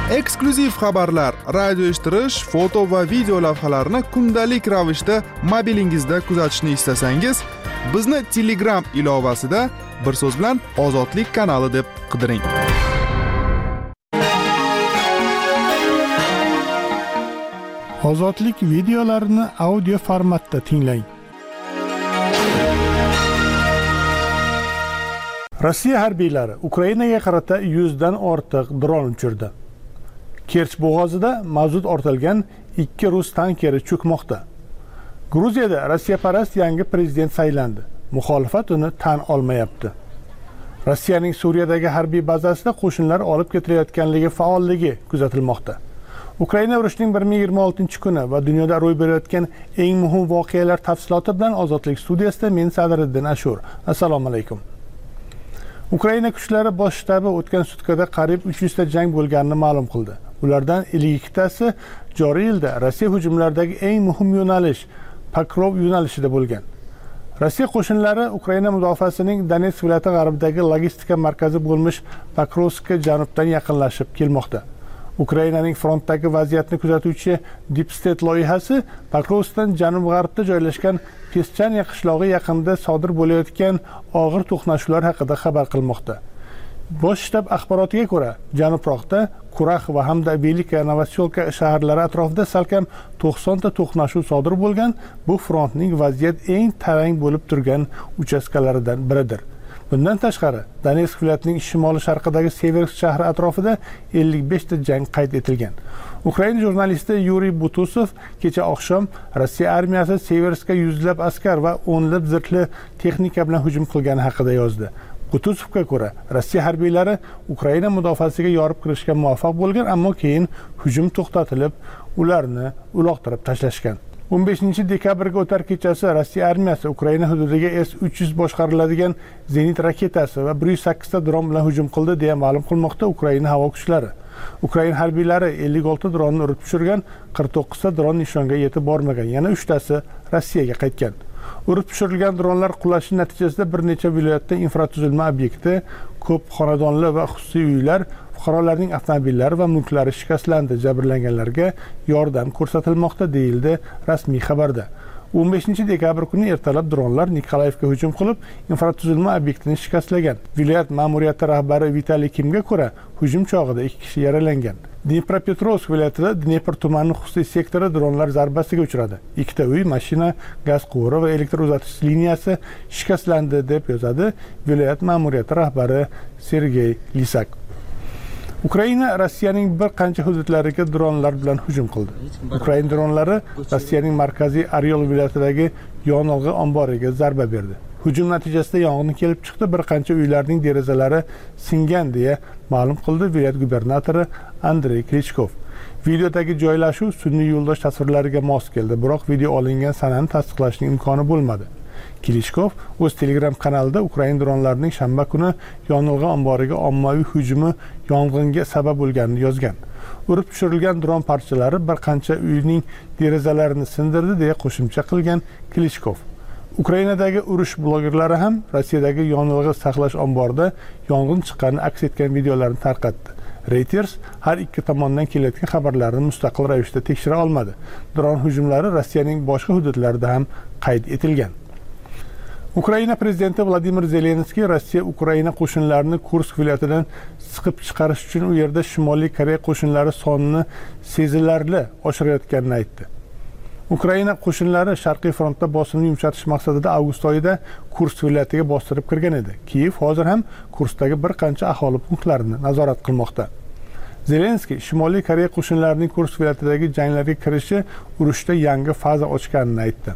Eksklyuziv xabarlar, radio eshittirish, foto va video lavhalarni kundalik ravishda mobilingizda kuzatishni istasangiz, bizni Telegram ilovasida bir so'z bilan Ozodlik kanali deb qidiring. Ozodlik videolarini audio formatda tinglang. Rossiya harbiylari Ukrainaga qarata 100 dan ortiq dron uchirdi. Kerch bo'g'ozida mazut ortilgan 2 rus tankeri cho'kmoqda. Gruziyada Rossiyaparast yangi prezident saylandi. Muxolifat uni tan olmayapti. Rossiyaning Suriyadagi harbiy bazasida qo'shinlar olib ketilayotganligi faolligi kuzatilmoqda. Ukraina urushining 126-kuni va dunyoda ro'y berayotgan eng muhim voqealar tafsiloti bilan Ozodlik studiyasida men Sadriddin Ashur. Assalomu alaykum. Ukraina kuchlari bosh shtabi o'tgan sutkada qariyb 300 ta jang bo'lganini ma'lum qildi. Ulardan 52tasi joriy yilda Rossiya hujumlaridagi eng muhim yo'nalish Pokrov yo'nalishida bo'lgan. Rossiya qo'shinlari Ukraina mudofaasining Donetsk viloyati g'arbidagi logistika markazi bo'lmish Pokrovskka janubdan yaqinlashib kelmoqda. Ukrainaning frontdagi vaziyatni kuzatuvchi Deep State loyihasi Pokrovskdan janub-g'arbda joylashgan Peschanya qishlog'i yaqinida sodir bo'layotgan og'ir to'qnashuvlar haqida xabar qilmoqda. Bosh shtab axborotiga ko'ra, janubroqda Kurax va hamda Velika Novoselka shaharlari atrofida salkam 90 ta to'qnashuv sodir bo'lgan. Bu frontning vaziyat eng tarang bo'lib turgan uchastkalaridan biridir. Bundan tashqari, Donetsk viloyatining shimoli-sharqidagi Seversk shahri atrofida 55 ta jang qayd etilgan. Ukraina jurnalisti Yuriy Butusov kecha oqshom Rossiya armiyasi Severskka yuzlab askar va o'nlab zirhli texnika bilan hujum qilgani haqida yozdi. Butusovga ko'ra, Rossiya harbiylari Ukraina mudofaasiga yorib kirishga muvaffaq bo'lgan, ammo keyin hujum to'xtatilib, ularni uloqtirib tashlashgan. 15-dekabrga o'tar kechasi Rossiya armiyasi Ukraina hududiga S-300 boshqariladigan zenit raketasi va 108 ta dron bilan hujum qildi deya ma'lum qilmoqda Ukraina havo kuchlari. Ukraina harbiylari 56 dronni urib tushirgan, 49 ta dron nishonga yetib bormagan, yana 3 tasi Rossiyaga qaytgan. Urib tushirilgan dronlar qulashi natijasida bir necha viloyatda infratuzilma obyekti, ko'p xonadonli va xususiy uylar, fuqarolarning avtomobillari va mulklari shikastlandi. Jabrlanganlarga yordam ko'rsatilmoqda deyildi rasmiy xabarda. 15-dekabr kuni ertalab dronlar Nikolayevga hujum qilib, infratuzilma obyektini shikastlagan. Viloyat ma'muriyati rahbari Vitaliy Kimga ko'ra, hujum chog'ida 2 kishi yaralangan. Dnepropetrovsk viloyatida Dnepr tumani xususiy sektori dronlar zarbasiga uchradi. 2 ta uy, mashina, gaz quvuri va elektr uzatish liniyasi shikastlandi deb yozadi viloyat ma'muriyati rahbari Sergey Lisak. Ukraina Rossiyaning bir qancha hududlariga dronlar bilan hujum qildi. Ukraina dronlari Rossiyaning markaziy Oryol viloyatidagi yonilg'i omboriga zarba berdi. Hujum natijasida yong'in kelib chiqdi, bir qancha uylarning derazalari singan deya ma'lum qildi viloyat gubernatori Andrey Klichkov. Videodagi joylashuv sun'iy yo'ldosh tasvirlariga mos keldi, biroq video olingan sanani tasdiqlashning imkoni bo'lmadi. Klichkov o'z Telegram kanalida Ukraina dronlarining shanba kuni yonilg'i omboriga ommaviy hujumi yong'inga sabab bo'lganini yozgan. Urib tushirilgan dron parchalari bir qancha uyning derazalarini sindirdi deya qo'shimcha qilgan Klichkov. Ukrainadagi urush blogerlari ham Rossiyadagi yonilg'i saqlash omborida yong'in chiqqanini aks etgan videolarni tarqatdi. Reuters har ikki tomondan kelayotgan xabarlarni mustaqil ravishda tekshira olmadi. Dron hujumlari Rossiyaning boshqa hududlarida ham qayd etilgan. Ukraina prezidenti Vladimir Zelenskiy Rossiya Ukraina qo'shinlarini Kursk viloyatidan siqib chiqarish uchun u yerda Shimoliy Koreya qo'shinlari sonini sezilarli oshirayotganini aytdi. Ukraina qo'shinlari Sharqiy frontda bosimni yumshatish maqsadida avgust oyida Kursk viloyatiga bostirib kirgan edi. Kiyev hozir ham Kurskdagi bir qancha aholi punktlarini nazorat qilmoqda. Zelenskiy Shimoliy Koreya qo'shinlarining Kursk viloyatidagi janglarga kirishi urushda yangi faza ochganini aytdi.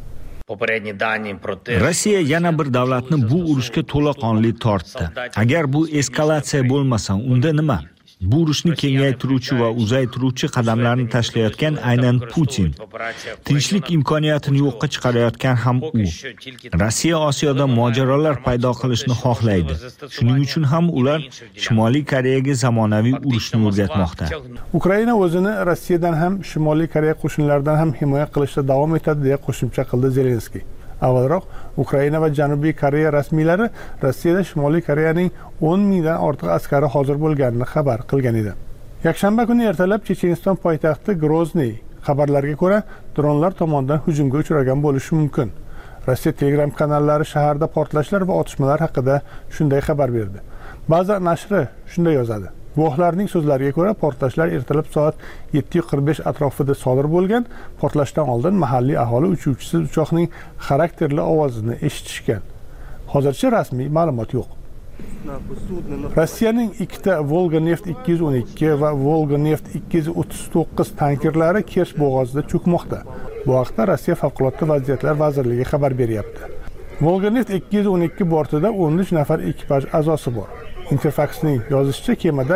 Rossiya yana bir davlatni bu urushga to'laqonli tortdi. Agar bu eskalatsiya bo'lmasa, unda nima? Bu urushni kengaytiruvchi va uzaytiruvchi qadamlarni tashlayotgan aynan Putin. Tinchlik imkoniyatini yo'qqa chiqarayotgan ham u. Rossiya Osiyoda mojarolar paydo qilishni xohlaydi. Shuning uchun ham ular Shimoliy Koreyaga zamonaviy urushni o'rgatmoqda. Ukraina o'zini Rossiyadan ham, Shimoliy Koreya qo'shinlaridan ham himoya qilishda davom etadi deya qo'shimcha qildi Zelenskiy. Avvalroq Ukraina va Janubiy Koreya rasmiylari Rossiyada Shimoliy Koreyaning 10 mingdan ortiq askari hozir bo'lganini xabar qilgan edi. Yakshanba kuni ertalab Checheniston poytaxti Grozniy xabarlarga ko'ra dronlar tomonidan hujumga uchragan bo'lishi mumkin. Rossiya Telegram kanallari shaharda portlashlar va otishmalar haqida shunday xabar berdi. Ba'zi nashri shunday yozadi. Guvohlarning so'zlariga ko'ra, portlashlar ertalab soat 7:45 atrofida sodir bo'lgan. Portlashdan oldin mahalliy aholi uchuvchisiz uchoqning xarakterli ovozini eshitishgan. Hozircha rasmiy ma'lumot yo'q. Rossiyaning ikkita Volga-neft 212 va Volga-neft 239 tankerlari Kerch bo'g'ozida cho'kmoqda. Bu haqda Rossiya Favqulodda vaziyatlar vazirligi xabar beryapti. Volga-neft 212 bortida 13 nafar ekipaj a'zosi bor. Interfax'ning yozishicha, kemada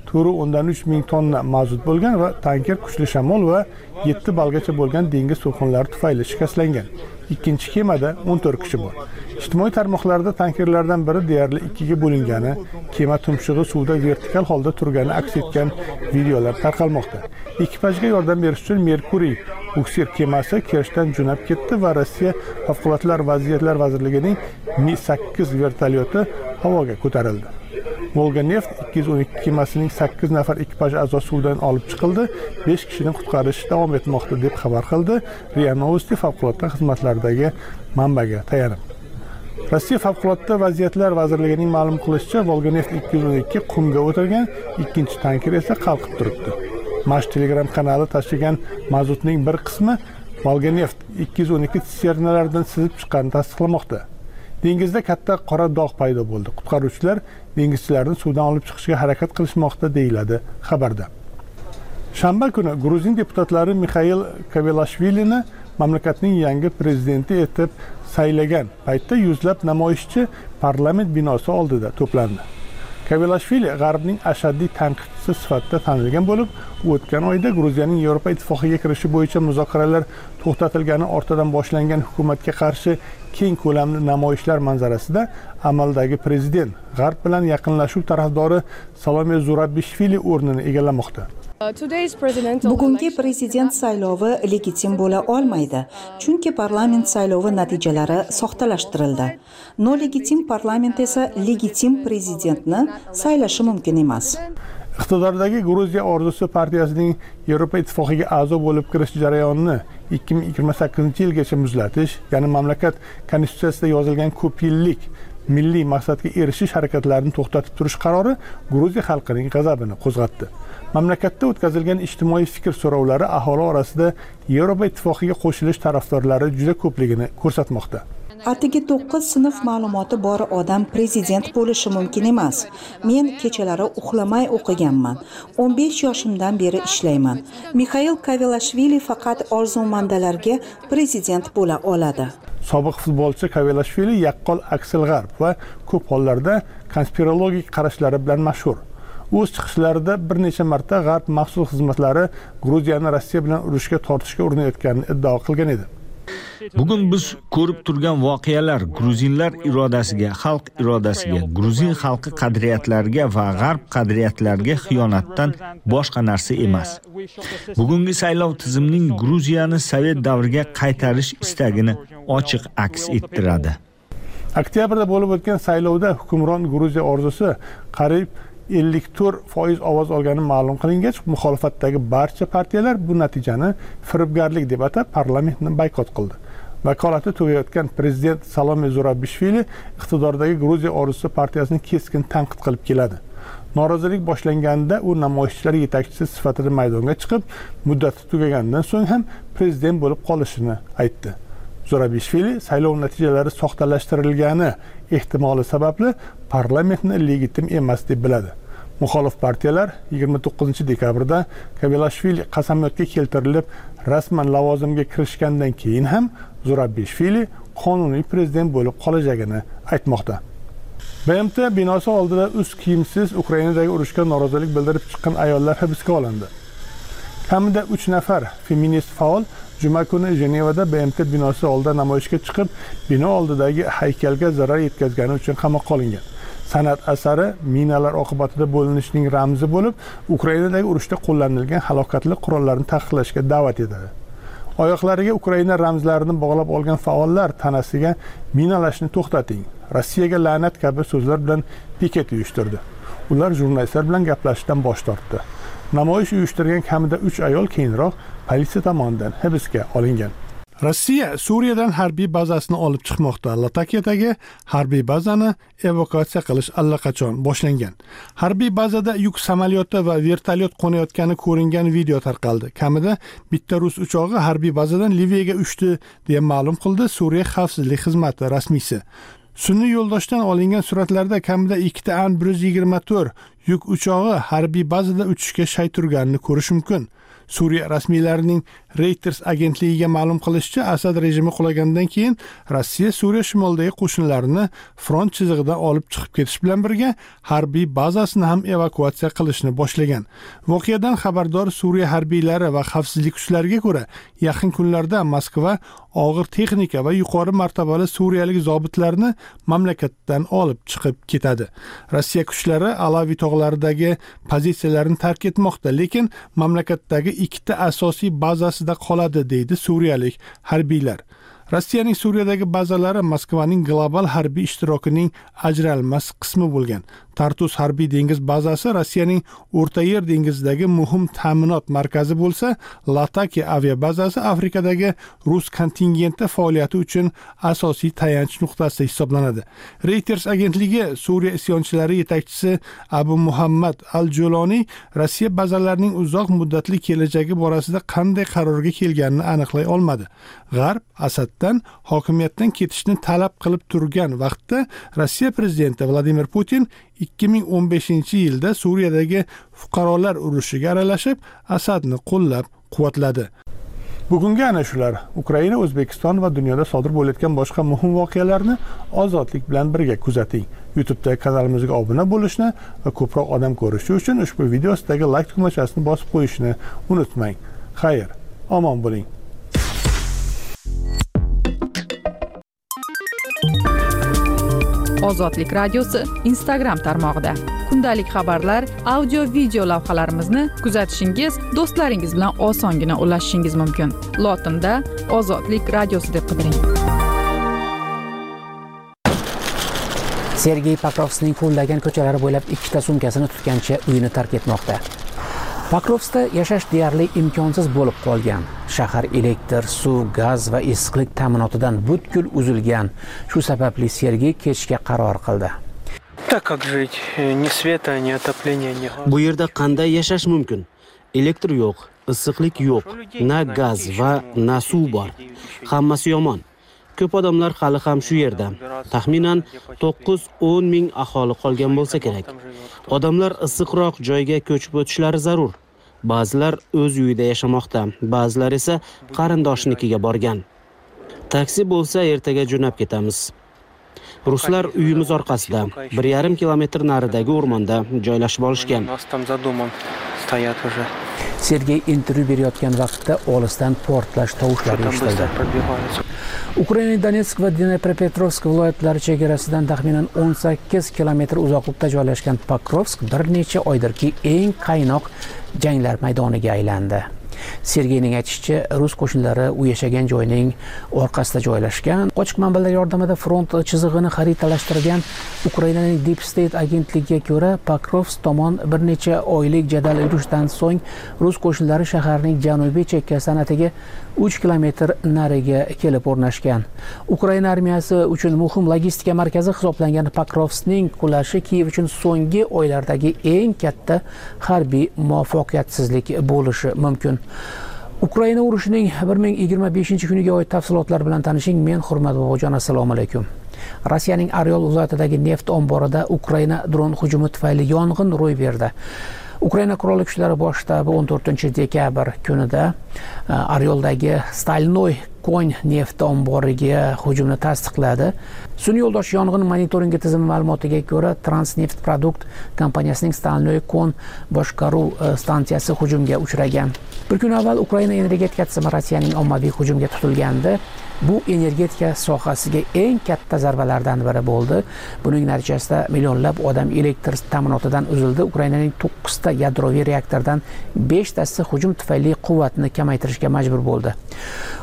4.3 ming tonna mazut bo'lgan va tanker kuchli shamol va 7 balgacha bo'lgan dengiz to'lqinlari tufayli shikastlangan. Ikkinchi kemada 14 kishi bor. Ijtimoiy tarmoqlarda tankerlardan biri deyarli ikkiga bo'lingani, kema tumshug'i suvda vertikal holda turgani aks etgan videolar tarqalmoqda. Ekipajga yordam berish uchun Merkuriy buksir kemasi Kerchdan jo'nab ketdi va Rossiya Favqulodda vaziyatlar vazirligining Mi-8 vertolyoti havoga ko'tarildi. Volga-neft 212 kemasining 8 nafar ekipaj a'zosi suvdan olib chiqildi, 5 kishini qutqarish davom etmoqda deb xabar qildi RIA Novosti favqulodda xizmatlardagi manbaga tayanib. Rossiya Favqulodda vaziyatlar vazirligining ma'lum qilishicha, Volga-neft 212 qumga o'tirgan, ikkinchi tanker esa qalqib turibdi. Mash Telegram kanali tashigan mazutning bir qismi Volga-neft 212 tsisternalaridan sizib chiqqanini tasdiqlamoqda. Dengizda katta qora dog' paydo bo'ldi. Qutqaruvchilar dengizchilarni suvdan olib chiqishga harakat qilishmoqda, deyiladi xabarda. Shanba kuni Gruzin deputatlari Mixail Kavelashvilini mamlakatning yangi prezidenti etib saylagan paytda yuzlab namoyishchi parlament binosi oldida to'plandi. Kavelashvili G'arbning ashaddiy tanqidchisi sifatida tanilgan bo'lib, o'tgan oyda Gruziyaning Yevropa ittifoqiga kirishi bo'yicha muzokaralar to'xtatilgani ortidan boshlangan hukumatga qarshi keng ko'lamli namoyishlar manzarasida amaldagi prezident G'arb bilan yaqinlashuv tarafdori Salome Zurabishvili o'rnini egallamoqda. Bugungi prezident saylovi legitim bo'la olmaydi, chunki parlament saylovi natijalari soxtalashtirildi. Nolegitim parlament esa legitim prezidentni saylashi mumkin emas. Iqtidordagi Gruziya orzusi partiyasining Yevropa ittifoqiga a'zo bo'lib kirish jarayonini 2028-yilgacha muzlatish, ya'ni mamlakat konstitutsiyasida yozilgan ko'p yillik milliy maqsadga erishish harakatlarini to'xtatib turish qarori Gruziya xalqining g'azabini qo'zg'atdi. Mamlakatda o'tkazilgan ijtimoiy fikr so'rovlari aholi orasida Yevropa ittifoqiga qo'shilish tarafdorlari juda ko'pligini ko'rsatmoqda. Atigi 9 sinf ma'lumoti bor odam prezident bo'lishi mumkin emas. Men kechalari uxlamay o'qiganman. 15 yoshimdan beri ishlayman. Mixail Kavelashvili faqat orzumandalarga prezident bo'la oladi. Sobiq futbolchi Kavelashvili yaqqol aksil G'arb va ko'p hollarda konspirologik qarashlari bilan mashhur. O'z chiqishlarida bir necha marta G'arb maxsus xizmatlari Gruziyani Rossiya bilan urushga tortishga urinayotganini iddao qilgan edi. Bugun biz ko'rib turgan voqealar gruzinlar irodasiga, xalq irodasiga, gruzin xalqi qadriyatlariga va g'arb qadriyatlariga xiyonatdan boshqa narsa emas. Bugungi saylov tizimning Gruziyani Sovet davriga qaytarish istagini ochiq aks ettiradi. Oktyabrda bo'lib o'tgan saylovda hukmron Gruziya orzusi qariyb 54% ovoz olgani ma'lum qilingach, muxolifatdagi barcha partiyalar bu natijani firibgarlik deb atab parlamentni boykot qildi. Vakolati tugayotgan prezident Salome Zurabishvili iqtidordagi Gruziya orzusi partiyasini keskin tanqid qilib keladi. Norozilik boshlanganida u namoyishchilar yetakchisi sifatida maydonga chiqib, muddati tugagandan so'ng ham prezident bo'lib qolishini aytdi. Zurabishvili saylov natijalari soxtalashtirilgani ehtimoli sababli parlamentni legitim emas deb biladi. Muxolif partiyalar 29 dekabrda Kavelashvili qasamyodga keltirilib, rasman lavozimga kirishgandan keyin ham Zurabishvili qonuniy prezident bo'lib qolajagini aytmoqda. BMT binosi oldida ust kiyimsiz Ukrainadagi urushga norozilik bildirib chiqqan ayollar hibsga olindi. Kamida 3 nafar feminist faol juma kuni Jenevada BMT binosi oldida namoyishga chiqib, bino oldidagi haykalga zarar yetkazgani uchun qamoqqa olingan. San'at asari minalar oqibatida bo'linishning ramzi bo'lib, Ukrainadagi urushda qo'llanilgan halokatli qurollarni taqiqlashga da'vat etadi. Oyoqlariga Ukraina ramzlarini bog'lab olgan faollar tanasiga minalashni to'xtating, Rossiyaga la'nat kabi so'zlar bilan piket uyushtirdi. Ular jurnalistlar bilan gaplashishdan bosh tortdi. Namoyish uyushtirgan kamida 3 ayol keyinroq politsiya tomonidan hibsga olingan. Rossiya Suriyadan harbiy bazasini olib chiqmoqda. Latakiyadagi harbiy bazani evakuatsiya qilish allaqachon boshlangan. Harbiy bazada yuk samolyoti va vertolyot qo'nayotgani ko'ringan video tarqaldi. Kamida bitta rus uchog'i harbiy bazadan Liviyaga uchdi deya ma'lum qildi Suriya xavfsizlik xizmati rasmiysi. Sun'iy yo'ldoshdan olingan suratlarda kamida 2 An-124 yuk uchog'i harbiy bazada uchishga shay turganini ko'rish mumkin. Suriya rasmiylarining Reuters agentligiga ma'lum qilishicha, Asad rejimi qulagandan keyin Rossiya Suriya shimolidagi qo'shinlarini front chizig'idan olib chiqib ketish bilan birga harbiy bazasini ham evakuatsiya qilishni boshlagan. Voqeadan xabardor Suriya harbiylari va xavfsizlik kuchlariga ko'ra, yaqin kunlarda Moskva og'ir texnika va yuqori martabali suriyalik zobitlarni mamlakatdan olib chiqib ketadi. Rossiya kuchlari Alaviy tog'laridagi pozitsiyalarini tark etmoqda, lekin mamlakatdagi 2 asosiy bazasida qoladi, deydi suriyalik harbiylar. Rossiyaning Suriyadagi bazalari Moskvaning global harbiy ishtirokining ajralmas qismi bo'lgan. Tartus harbiy dengiz bazasi Rossiyaning O'rta Yer dengizidagi muhim ta'minot markazi bo'lsa, Latakiya aviabazasi Afrikadagi rus kontingenti faoliyati uchun asosiy tayanch nuqtasi hisoblanadi. Reuters agentligi Suriya isyonchilari yetakchisi Abu Muhammad al-Juloni Rossiya bazalarining uzoq muddatli kelajagi borasida qanday qarorga kelganini aniqlay olmadi. G'arb Asaddan hokimiyatdan ketishni talab qilib turgan vaqtda Rossiya prezidenti Vladimir Putin 2015-yilda Suriyadagi fuqarolar urushiga aralashib, Asadni qo'llab-quvvatladi. Bugungi ana shular. Ukraina, O'zbekiston va dunyoda sodir bo'layotgan boshqa muhim voqealarni ozodlik bilan birga kuzating. YouTube'da kanalimizga obuna bo'lishni va ko'proq odam ko'rishi uchun ushbu video ostidagi like tugmachasini bosib qo'yishni unutmang. Xayr, omon bo'ling. Ozodlik radiosi Instagram tarmog'ida kundalik xabarlar, audio, video lavhalarimizni kuzatishingiz, do'stlaringiz bilan osongina ulashishingiz mumkin. Lotinda Ozodlik radiosi deb qidiring. Sergey Pokrovskning qo'llagan ko'chalari bo'ylab 2 sumkasini tutgancha uyini tark etmoqda. Pokrovskda yashash deyarli imkonsiz bo'lib qolgan. Shahar elektr, suv, gaz va issiqlik ta'minotidan butkul uzilgan. Shu sababli Sergey ketishga qaror qildi. Bu yerda qanday yashash mumkin? Elektr yo'q, issiqlik yo'q, na gaz va na suv bor. Hammasi yomon. Ko'p odamlar hali ham shu yerda. Taxminan 9-10 ming aholi qolgan bo'lsa kerak. Odamlar issiqroq joyga ko'chib o'tishlari zarur. Ba'zilar o'z uyida yashamoqda, ba'zilar esa qarindoshnikiga borgan. Taksi bo'lsa ertaga jo'nab ketamiz. Ruslar uyimiz orqasida, 1,5 kilometr naridagi o'rmonda joylashib olishgan. Sergey intervyu berayotgan vaqtda olisdan portlash tovushlari eshitildi. Ukraina Donetsk va Dnepropetrovsk viloyatlari chegarasidan taxminan 18 kilometr uzoqlikda joylashgan Pokrovsk bir necha oydirki eng qaynoq janglar maydoniga aylandi. Sergeyning aytishicha, rus qo'shinlari u yashagan joyning orqasida joylashgan. Ochiq manbalar yordamida front chizig'ini xaritalashtirgan Ukrainaning Deep State agentligiga ko'ra, Pokrovsk tomon bir necha oylik jadal urushdan so'ng rus qo'shinlari shaharning janubiy chekkasidan atigi 3 kilometr nariga kelib o'rnashgan. Ukraina armiyasi uchun muhim logistika markazi hisoblangan Pokrovskning qulashi Kiyev uchun so'nggi oylardagi eng katta harbiy muvaffaqiyatsizlik bo'lishi mumkin. Ukraina urushining 2025-kuniga oid tafsilotlar bilan tanishing. Men Hurmat Bobojon, assalomu alaykum. Rossiyaning Oryol viloyatidagi neft omborida Ukraina dron hujumi tufayli yong'in ro'y berdi. Ukraina qurolli kuchlari bosh shtabi 14-dekabr kunida Oryoldagi Stalnoy Kon neft omboriga hujumni tasdiqladi. Sun'iy yo'ldosh yong'in monitoringi tizimi ma'lumotiga ko'ra, Transneft Produkt kompaniyasining Stalnoy Kon boshqaruv stansiyasi hujumga uchragan. Bir kun avval Ukraina energetika tizimi Rossiyaning ommaviy hujumga tutilgandi. Bu energetika sohasiga eng katta zarbalardan biri bo'ldi. Buning natijasida millionlab odam elektr ta'minotidan uzildi. Ukrainaning 9 ta yadroviy reaktordan 5 tasi hujum tufayli quvvatni kamaytirishga majbur bo'ldi. Ukraina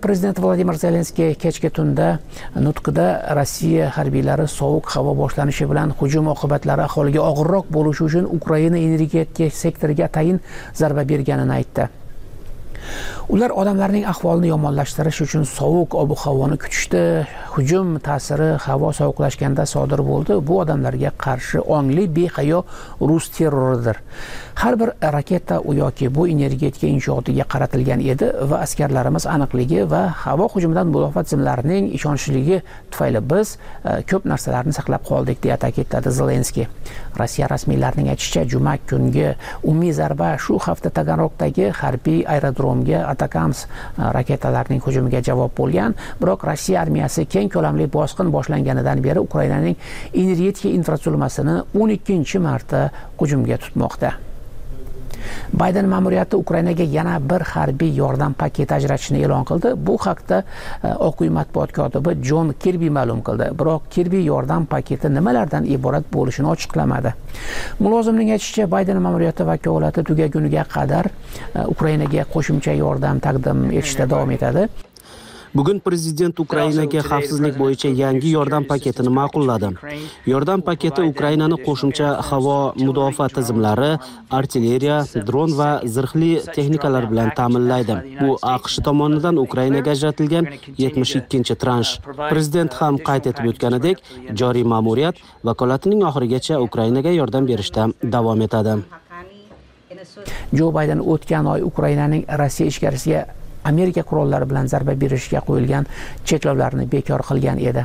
prezident Vladimir Zelenskiy kechki tunda nutqida Rossiya harbiylari sovuq havo boshlanishi bilan hujum oqibatlari aholiga og'irroq bo'lishi uchun Ukraina energetika sektoriga atayin zarba berganini aytdi. Ular odamlarning ahvolini yomonlashtirish uchun sovuq ob-havoni kutishdi. Hujum ta'siri havo sovuqlashganda sodir bo'ldi. Bu odamlarga qarshi ongli behayo rus terroridir. Har bir raketa u yoki bu energetika inshootiga qaratilgan edi va askarlarimiz aniqligi va havo hujumidan mudofaa tizimlarining ishonchliligi tufayli biz ko'p narsalarni saqlab qoldik, deya ta'kidladi Zelenskiy. Rossiya rasmiylarining aytishicha, juma kungi umumiy zarba shu hafta Taganrogdagi harbiy aerodromga Atakams raketalarining hujumiga javob bo'lgan. Biroq Rossiya armiyasi keng ko'lamli bosqin boshlanganidan beri Ukrainaning energetika infratuzilmasini 12-marta hujumga tutmoqda. Bayden ma'muriyati Ukrainaga yana bir harbiy yordam paketi ajratishni e'lon qildi. Bu haqda Oq uy matbuot kotibi Jon Kirbi ma'lum qildi. Biroq Kirbi yordam paketi nimalardan iborat bo'lishini ochiqlamadi. Mulozimning aytishicha, Bayden ma'muriyati vakolati tugaguniga qadar Ukrainaga qo'shimcha yordam taqdim etishda davom etadi. Bugun prezident Ukrainaga xavfsizlik bo'yicha yangi yordam paketini ma'qulladi. Yordam paketi Ukrainani qo'shimcha havo mudofaa tizimlari, artilleriya, dron va zirhli texnikalar bilan ta'minlaydi. Bu AQSh tomonidan Ukrainaga ajratilgan 72-transh. Prezident ham qayd etib o'tganidek, joriy ma'muriyat vakolatining oxirigacha Ukrainaga yordam berishda davom etadi. Jo Bayden o'tgan oy Ukrainaning Rossiya ichkarisiga Amerika qurollari bilan zarba berishga qo'yilgan cheklovlarni bekor qilgan edi.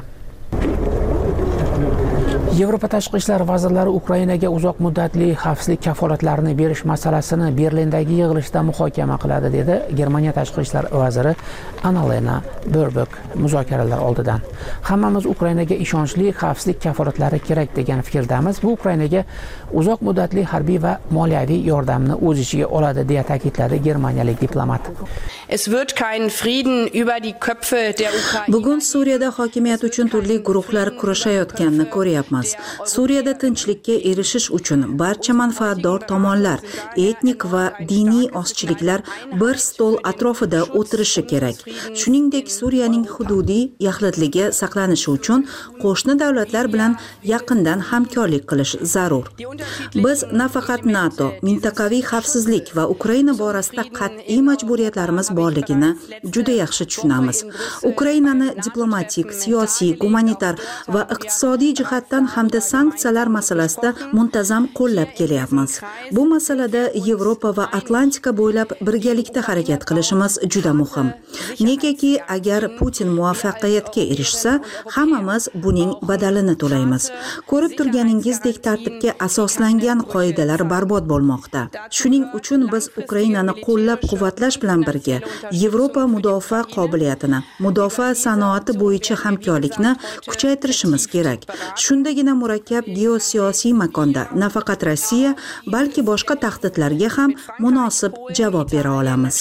Yevropa tashqi ishlar vazirlari Ukrainaga uzoq muddatli xavfsizlik kafolatlarini berish masalasini Berlindagi yig'ilishda muhokama qiladi, dedi Germaniya tashqi ishlar vaziri Annalena Baerbock muzokaralar oldidan. Hammamiz Ukrainaga ishonchli xavfsizlik kafolatlari kerak degan fikrdamiz. Bu Ukrainaga uzoq muddatli harbiy va moliyaviy yordamni o'z ichiga oladi, deya ta'kidladi germaniyalik diplomat. Bugun Suriyada hokimiyat uchun turli guruhlar kurashayotganini ko'ryapmiz. Suriyada tinchlikka erishish uchun barcha manfaatdor tomonlar, etnik va diniy ozchiliklar bir stol atrofida o'tirishi kerak. Shuningdek, Suriyaning hududiy yaxlitligi saqlanishi uchun qo'shni davlatlar bilan yaqindan hamkorlik qilish zarur. Biz nafaqat NATO, mintaqaviy xavfsizlik va Ukraina borasida qat'iy majburiyatlarimiz borligini juda yaxshi tushunamiz. Ukrainani diplomatik, siyosiy, gumanitar va iqtisodiy jihatdan hamda sanksiyalar masalasida muntazam qo'llab kelyapmiz. Bu masalada Yevropa va Atlantika bo'ylab birgalikda harakat qilishimiz juda muhim. Negaki, agar Putin muvaffaqiyatga erishsa, hammamiz buning badalini to'laymiz. Ko'rib turganingizdek, tartibga asoslangan qoidalar barbod bo'lmoqda. Shuning uchun biz Ukrainani qo'llab-quvvatlash bilan birga Yevropa mudofaa qobiliyatini, mudofaa sanoati bo'yicha hamkorlikni kuchaytirishimiz kerak. Shundagina murakkab geosiyosiy makonda nafaqat Rossiya, balki boshqa tahdidlarga ham munosib javob bera olamiz.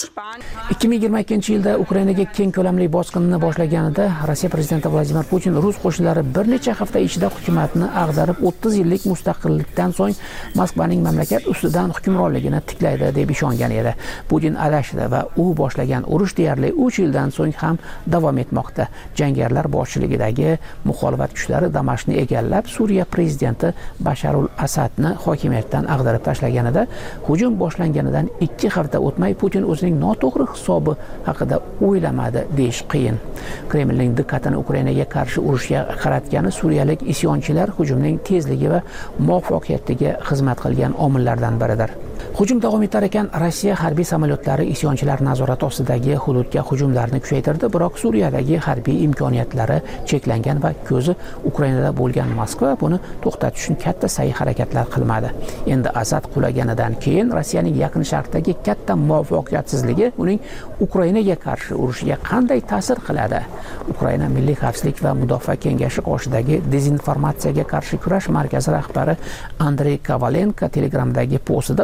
2022-yilda Ukrainaga keng ko'lamli bosqinni boshlaganida Rossiya prezidenti Vladimir Putin rus qo'shinlari bir necha hafta ichida hukumatni ag'darib 30 yillik mustaqillikdan so'ng Moskvaning mamlakat ustidan hukmronligini tiklaydi deb ishongan edi. Putin adashdi va u boshlagan urush deyarli 3 yildan so'ng ham davom etmoqda. Jangarilar boshchiligidagi muxolifat kuchlari Damashqni egallab, Suriya prezidenti Basharul Asadni hokimiyatdan ag'darib tashlaganida, hujum boshlanganidan 2 hafta o'tmay Putin o'zining noto'g'ri hisobi haqida o'ylamadi deyish qiyin. Kremlning diqqatini Ukrainaga qarshi urushga qaratgani suriyalik isyonchilar hujumning tezligi va muvaffaqiyatiga xizmat qilgan omillardan biridir. Hujum davom etar ekan, Rossiya harbiy samolyotlari isyonchilar nazorati ostidagi hududga hujumlarni kuchaytirdi, biroq Suriyadagi harbiy imkoniyatlari cheklangan va ko'zi Ukrainada bo'lgan Moskva buni to'xtatish uchun katta sa'y-harakatlar qilmadi. Endi Asad qulaganidan keyin Rossiyaning Yaqin Sharqdagi katta muvaffaqiyatsizligi uning Ukrainaga qarshi urushiga qanday ta'sir qiladi? Ukraina Milliy xavfsizlik va mudofaa kengashi qoshidagi dezinformatsiyaga qarshi kurash markazi rahbari Andrey Kovalenko Telegramdagi postida o'tgan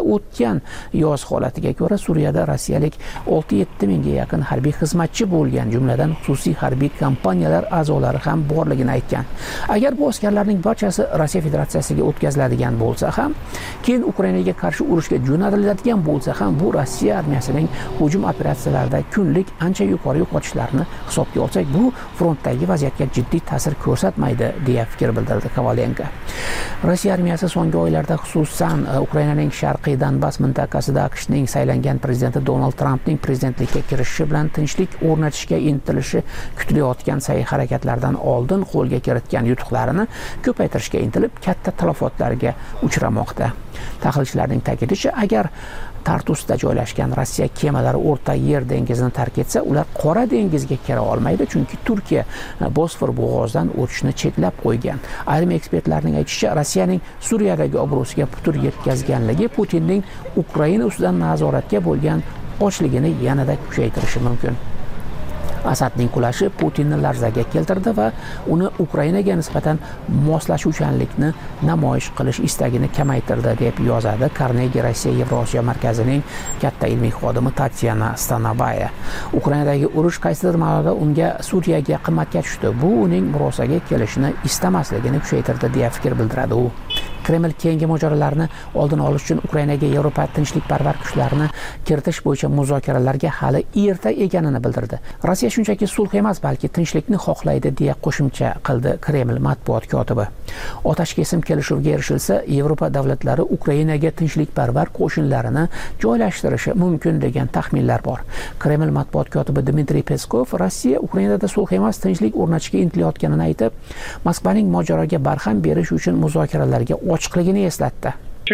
o'tgan yoz holatiga ko'ra Suriyada rossiyalik 6-7 mingga yaqin harbiy xizmatchi bo'lgan, jumladan xususiy harbiy kompaniyalar a'zolari ham borligini aytgan. Agar bu askarlarning barchasi Rossiya Federatsiyasiga o'tkaziladigan bo'lsa ham, keyin Ukrainaga qarshi urushga jo'natiladigan bo'lsa ham, bu Rossiya armiyasining hujum operatsiyalarida kunlik ancha yuqori yo'qotishlarni hisobga olsak, bu frontdagi vaziyatga jiddiy ta'sir ko'rsatmaydi, deya fikr bildirdi Kovalenko. Rossiya armiyasi so'nggi oylarda xususan Ukrainaning sharqiy Donbass mintaqasida AQShning saylangan prezidenti Donald Trampning prezidentlikka kirishishi bilan tinchlik o'rnatishga intilishi kutilayotgan sa'y-harakatlardan oldin qo'lga kiritgan yutuqlarini ko'paytirishga intilib, katta talafotlarga uchramoqda. Tahlilchilarning ta'kidlashicha, agar Tartusda joylashgan Rossiya kemalari O'rta Yer dengizini tark etsa, ular Qora dengizga kira olmaydi, chunki Turkiya Bosfor bo'g'ozidan o'tishni cheklab qo'ygan. Ayrim ekspertlarning aytishicha, Rossiyaning Suriyadagi obro'siga putur yetkazganligi Putinning Ukraina ustidan nazoratga bo'lgan ochligini yanada kuchaytirishi mumkin. Asadning qulashi Putinni larzaga keltirdi va uni Ukrainaga nisbatan moslashuvchanlikni namoyish qilish istagini kamaytirdi, deb yozadi Carnegie Rossiya Yevrosiyo markazining katta ilmiy xodimi Tatyana Stanovaya. Ukrainadagi urush qaysidir ma'noda unga Suriyaga qimmatga tushdi. Bu uning murosaga kelishini istamasligini kuchaytirdi, deya fikr bildiradi u. Kreml keyingi mojarolarni oldin olish uchun Ukrainaga Yevropa tinchlikparvar kuchlarini kiritish bo'yicha muzokaralarga hali erta ekanini bildirdi. Rossiya shunchaki sulh emas, balki tinchlikni xohlaydi, deya qo'shimcha qildi Kreml matbuot kotibi. Otash kesim kelishuvga erishilsa, Yevropa davlatlari Ukrainaga tinchlikparvar qo'shinlarini joylashtirishi mumkin degan taxminlar bor. Kreml matbuot kotibi Dmitriy Peskov Rossiya Ukrainada sulh emas, tinchlik o'rnatishga intilayotganini aytib, Moskvaning mojaroga barham berish uchun muzokaralarga ochiqligini eslatdi.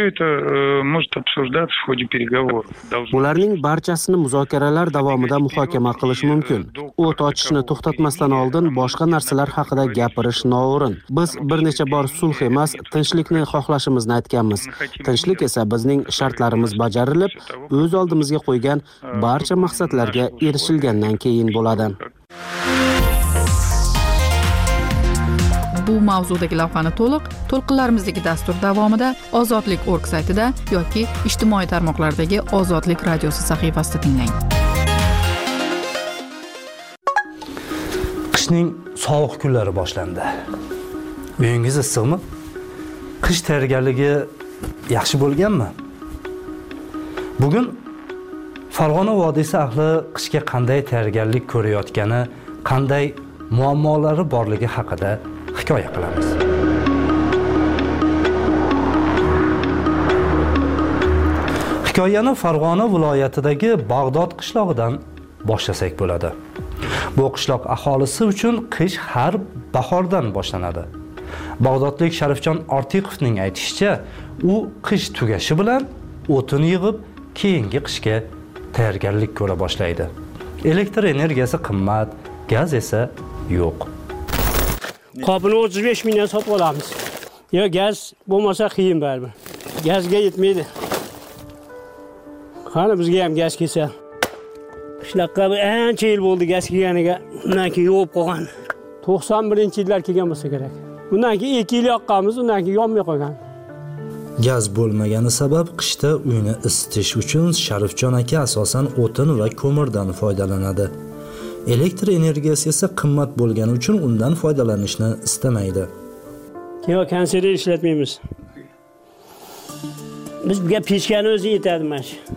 Ularning barchasini muzokaralar davomida muhokama qilish mumkin. O't ochishni to'xtatmasdan oldin boshqa narsalar haqida gapirish noo'rin. Biz bir necha bor sulh emas, tinchlikni xohlashimizni aytganmiz. Tinchlik esa bizning shartlarimiz bajarilib, o'z oldimizga qo'ygan barcha maqsadlarga erishilgandan keyin bo'ladi. Bu mavzudagi lavhani to'lqinlarimizdagi dastur davomida Ozodlik.org saytida yoki ijtimoiy tarmoqlardagi Ozodlik radiosi sahifasida tinglang. Qishning sovuq kunlari boshlandi. Uyingiz issiqmi? Qish tayyorgarligi yaxshi bo'lganmi? Bugun Farg'ona vodiysi ahli qishga qanday tayyorgarlik ko'rayotgani, qanday muammolari borligi haqida hikoya qilamiz. Hikoyani Farg'ona viloyatidagi Bag'dod qishlog'idan boshlasak bo'ladi. Bu qishloq aholisi uchun qish har bahordan boshlanadi. Bag'dodlik Sharifjon Ortiqovning aytishicha, u qish tugashi bilan o'tin yig'ib, keyingi qishga tayyorgarlik ko'ra boshlaydi. Elektr energiyasi qimmat, gaz esa yo'q. Qopini 35 mingdan sotib olamiz. Yo, gaz bo'lmasa qiyin baribir. Gazga yetmaydi. Qani bizga ham gaz kelsa. Qishloqqa ancha yil bo'ldi gaz kelganiga, undan keyin yo'q qolgan. 91-yillar kelgan bo'lsa kerak. Undan keyin 2 yil yoqqanmiz, undan keyin yonmay qolgan. Gaz bo'lmagani sabab qishda uyni isitish uchun Sharifjon aka asosan o'tin va ko'mirdan foydalanadi. Elektr energiyasi esa qimmat bo'lgani uchun undan foydalanishni istamaydi. Yo'q, konserni ishlatmaymiz. Bizga pechkani o'zi yetadi mana shu.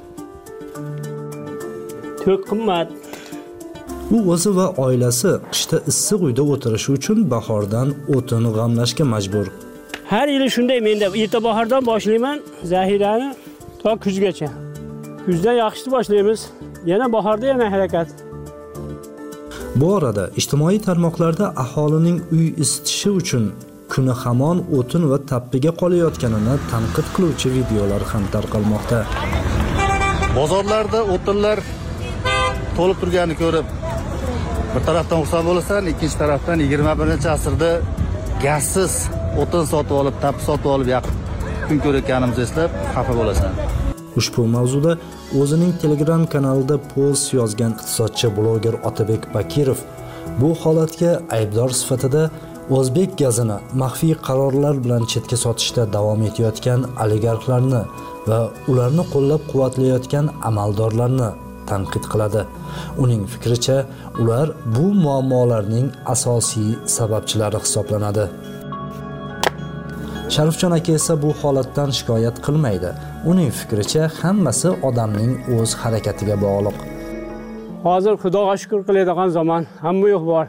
To'q qimmat. U o'zi va oilasi qishda issiq uyda o'tirishi uchun bahordan o'tin g'amlashga majbur. Har yili shunday, menda erta bahordan boshlayman zahirani to kuzgacha. Kuzdan yaxshi boshlaymiz, yana bahorda yana harakat. Bu orada ijtimoiy tarmoqlarda aholining uy isitishi uchun kuni hamon o'tin va tappiga qolayotganini tanqid qiluvchi videolar ham tarqalmoqda. Bozorlarda o'tinlar to'lib turganini ko'rib, bir tarafdan xursand bo'lasan, ikkinchi tarafdan 21-asrda gazsiz o'tin sotib olib, tappi sotib olib yaqin kun ko'rayotganimizni eslab xafa bo'lasan. Ushbu mavzuda o'zining Telegram kanalida post yozgan iqtisodchi bloger Otabek Bakirov bu holatga aybdor sifatida O'zbek gazini maxfiy qarorlar bilan chetga sotishda davom etayotgan oligarxlarni va ularni qo'llab-quvvatlayotgan amaldorlarni tanqid qiladi. Uning fikricha, ular bu muammolarning asosiy sababchilari hisoblanadi. Sharifjon aka esa bu holatdan shikoyat qilmaydi. Uning fikricha, hammasi odamning o'z harakatiga bog'liq. Hozir Xudoga shukr qiladigan zamon, hamma yo'q bor.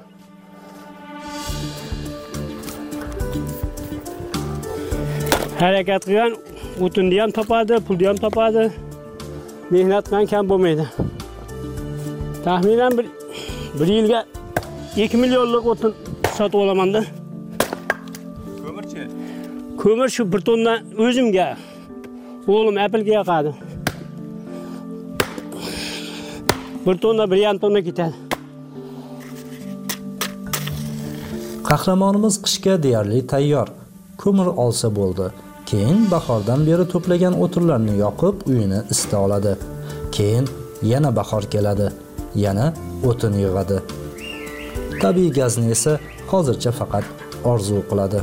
Harakat qilgan o'tinni ham topadi, pulni ham topadi. Mehnat qilgan kam bo'lmaydi. Taxminan bir yilga 2 millionlik o'tin sotib olaman-da. Ko'mirchi? Ko'mir shu 1 tonna o'zimga, o'g'lim Apple'ga yoqadi. 1 tonna, 1,5 tonna ketadi. Qahramonimiz qishga deyarli tayyor. Ko'mir olsa bo'ldi. Keyin bahordan beri to'plagan o'tinlarni yoqib, uyini isita oladi. Keyin yana bahor keladi, yana o'tin yig'adi. Tabiiy gazni esa hozircha faqat orzu qiladi.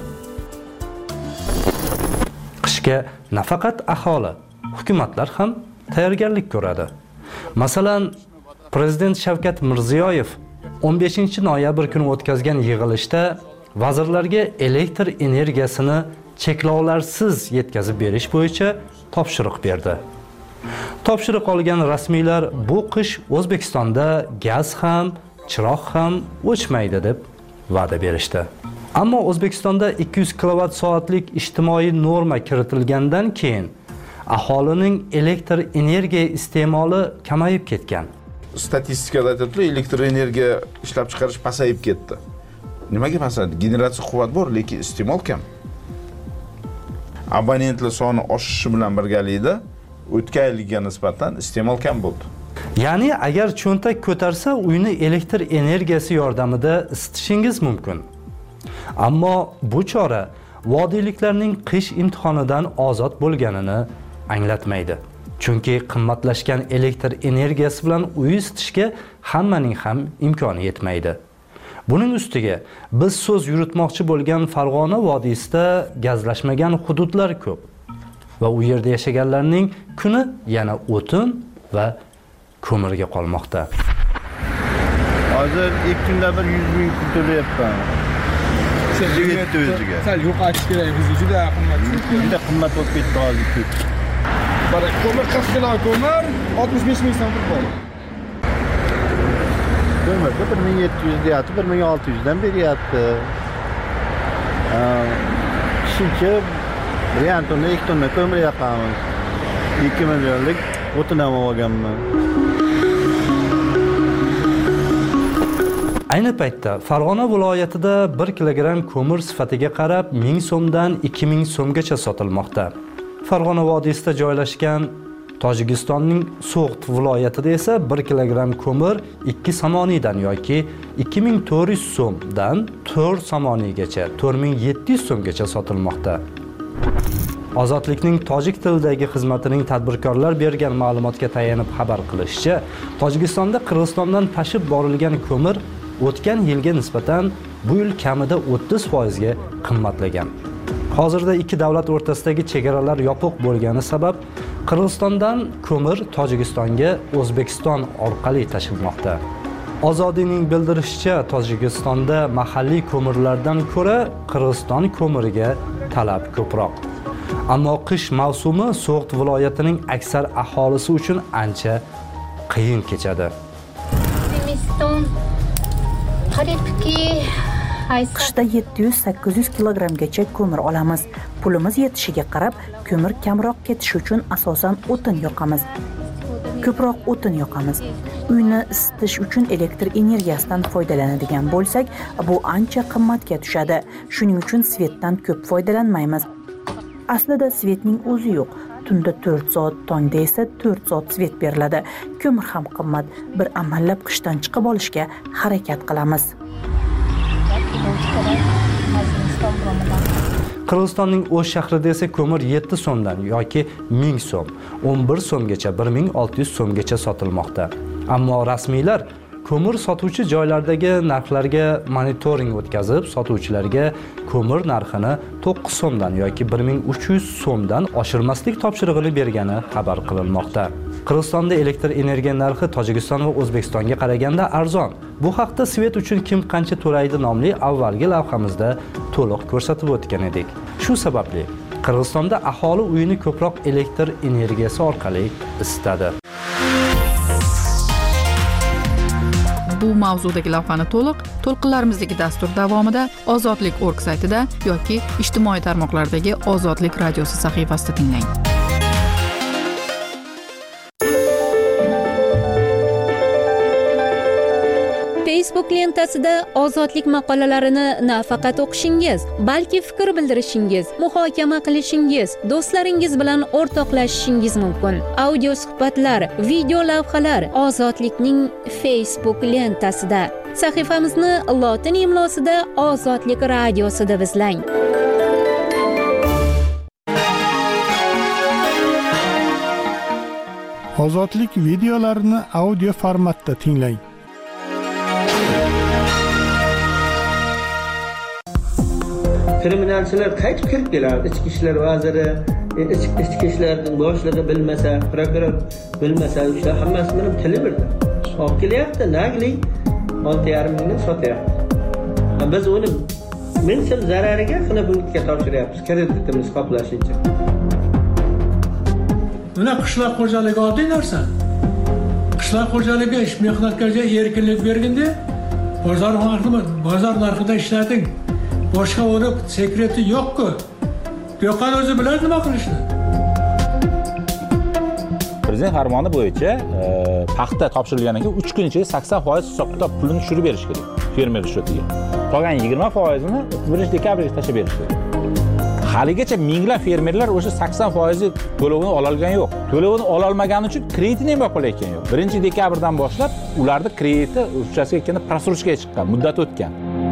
Qishga nafaqat aholi, hukumatlar ham tayyorgarlik ko'radi. Masalan, Prezident Shavkat Mirziyoyev 15-noyabr kuni o'tkazgan yig'ilishda vazirlarga elektr energiyasini cheklovlarsiz yetkazib berish bo'yicha topshiriq berdi. Topshiriq olgan rasmiylar bu qish O'zbekistonda gaz ham, chiroq ham o'chmaydi deb va'da berishdi. Ammo O'zbekistonda 200 kWh ijtimoiy norma kiritilgandan keyin aholining elektr energiya iste'moli kamayib ketgan. Statistikada aytiladi, elektr energiya ishlab chiqarish pasayib ketdi. Nimaga pasaydi? Generatsiya quvvat bor, lekin iste'mol kam. Abonentlar soni oshishi bilan birgalikda o'tgan yilga nisbatan iste'mol kam bo'ldi. Ya'ni agar cho'ntak ko'tarsa, uyni elektr energiyasi yordamida isitishingiz mumkin. Ammo bu chora vodiyliklarning qish imtihonidan ozod bo'lganini anglatmaydi. Chunki qimmatlashgan elektr energiyasi bilan uy isitishga hammaning ham imkoni yetmaydi. Buning ustiga biz so'z yuritmoqchi bo'lgan Farg'ona vodiysida gazlashmagan hududlar ko'p va u yerda yashaganlarning kuni yana o'tin va ko'mirga qolmoqda. Hozir 2 kunda bir 100 ming pul to'layapman. Sal yo'qotish kerak, bizga juda qimmat. Juda qimmat bo'lib ketdi hozir. Ko'mir 40 kilo ko'mir 65 ming so'm pul. Ko'mir 1700 deyapti, 1600 dan beryapti. Shuncha 1,5 tonna, 2 tonna ko'mir yoqamiz. 2 millionlik o'tin ham olganman. Ayni paytda Farg'ona viloyatida 1 kilogramm ko'mir sifatiga qarab 1000 so'mdan 2000 so'mgacha sotilmoqda. Farg'ona vodiysida joylashgan Tojikistonning So'g'd viloyatida esa 1 kilogramm ko'mir 2 somoniydan yoki 2400 so'mdan 4 somoniygacha, 4700 so'mgacha sotilmoqda. Ozodlikning tojik tilidagi xizmatining tadbirkorlar bergan ma'lumotga tayanib xabar qilishicha, Tojikistonda Qirg'izistondan tashib borilgan ko'mir o'tgan yilga nisbatan bu yil kamida 30% ga qimmatlagan. Hozirda ikki davlat o'rtasidagi chegaralar yopiq bo'lgani sabab Qirg'izistondan ko'mir Tojikistonga O'zbekiston orqali tashilmoqda. Ozodiyning bildirishicha, Tojikistonda mahalliy ko'mirlardan ko'ra Qirg'iziston ko'miriga talab ko'proq. Ammo qish mavsumi So'g'd viloyatining aksar aholisi uchun ancha qiyin kechadi. Qishda 700-800 kilogrammgacha ko'mir olamiz. Pulimiz yetishiga qarab, ko'mir kamroq ketishi uchun asosan o'tin yoqamiz. Ko'proq o'tin yoqamiz. Uyni isitish uchun elektr energiyasidan foydalanadigan bo'lsak, bu ancha qimmatga tushadi. Shuning uchun svetdan ko'p foydalanmaymiz. Aslida svetning o'zi yo'q. Tunda 4 soat, tongda esa 4 soat svet beriladi. Ko'mir ham qimmat. Bir amallab qishdan chiqib olishga harakat qilamiz. Qirg'izistonning O'sh shahrida esa ko'mir 7 so'mdan yoki 1000 so'm, 11 so'mgacha, 1600 so'mgacha sotilmoqda. Ammo rasmiylar ko'mir sotuvchi joylardagi narxlarga monitoring o'tkazib, sotuvchilarga ko'mir narxini 9 so'mdan yoki 1300 so'mdan oshirmaslik topshirig'ini bergani xabar qilinmoqda. Qirg'izistonda elektr energiya narxi Tojikiston va O'zbekistonga qaraganda arzon. Bu haqda Svet uchun kim qancha to'laydi nomli avvalgi lavhamizda to'liq ko'rsatib o'tgan edik. Shu sababli Qirg'izistonda aholi uyini ko'proq elektr energiyasi orqali isitadi. Bu mavzudagi lavhani to'lqinlarimizdagi dastur davomida Ozodlik.org saytida yoki ijtimoiy tarmoqlardagi Ozodlik radiosi sahifasida tinglang. Facebook lentasida ozodlik maqolalarini nafaqat o'qishingiz, balki fikr bildirishingiz, muhokama qilishingiz, do'stlaringiz bilan o'rtoqlashishingiz mumkin. Audio suhbatlar, video lavhalar Ozodlikning Facebook lentasida. Sahifamizni lotin imlosida Ozodlik radiosi deb izlang. Ozodlik videolarini audio formatda tinglang. Kriminalchilar qaytib kirib keladi. Ichki ishlar vaziri, ichki ishlarning boshlig'i bilmasa, prokuror bilmasa, o'sha hammasi bilan tili birda. Olib kelyapti, naglik 6,5 mingdan sotyapti. Biz uni 1000 so'm zarariga Xonobundga topshiryapmiz, kreditimiz qoplashicha. Buna qishloq xo'jaligi oddiy narsa. Qishloq xo'jaligi ish mehnatlarga erkinlik berganda, bozor narxida ishlating. Boshqa o'rib sekreti yo'q-ku. Yo'qan o'zi bilan nima qilishni? Prezident farmoni bo'yicha paxta topshirilgandan keyin 3 kun ichida 80% hisob-kitob pulini tushirib berish kerak fermer ishchilariga. Qolgan 20%ni 31-dekabrga tashlab berish kerak. Haligacha minglab fermerlar o'sha 80% to'lovini ola olgani yo'q. To'lovini ola olmagani uchun kreditini ham qo'yayotgani yo'q. 1-dekabrdan boshlab ularning krediti uchasiga ketganda prasrushkaga chiqqan, muddat o'tgan.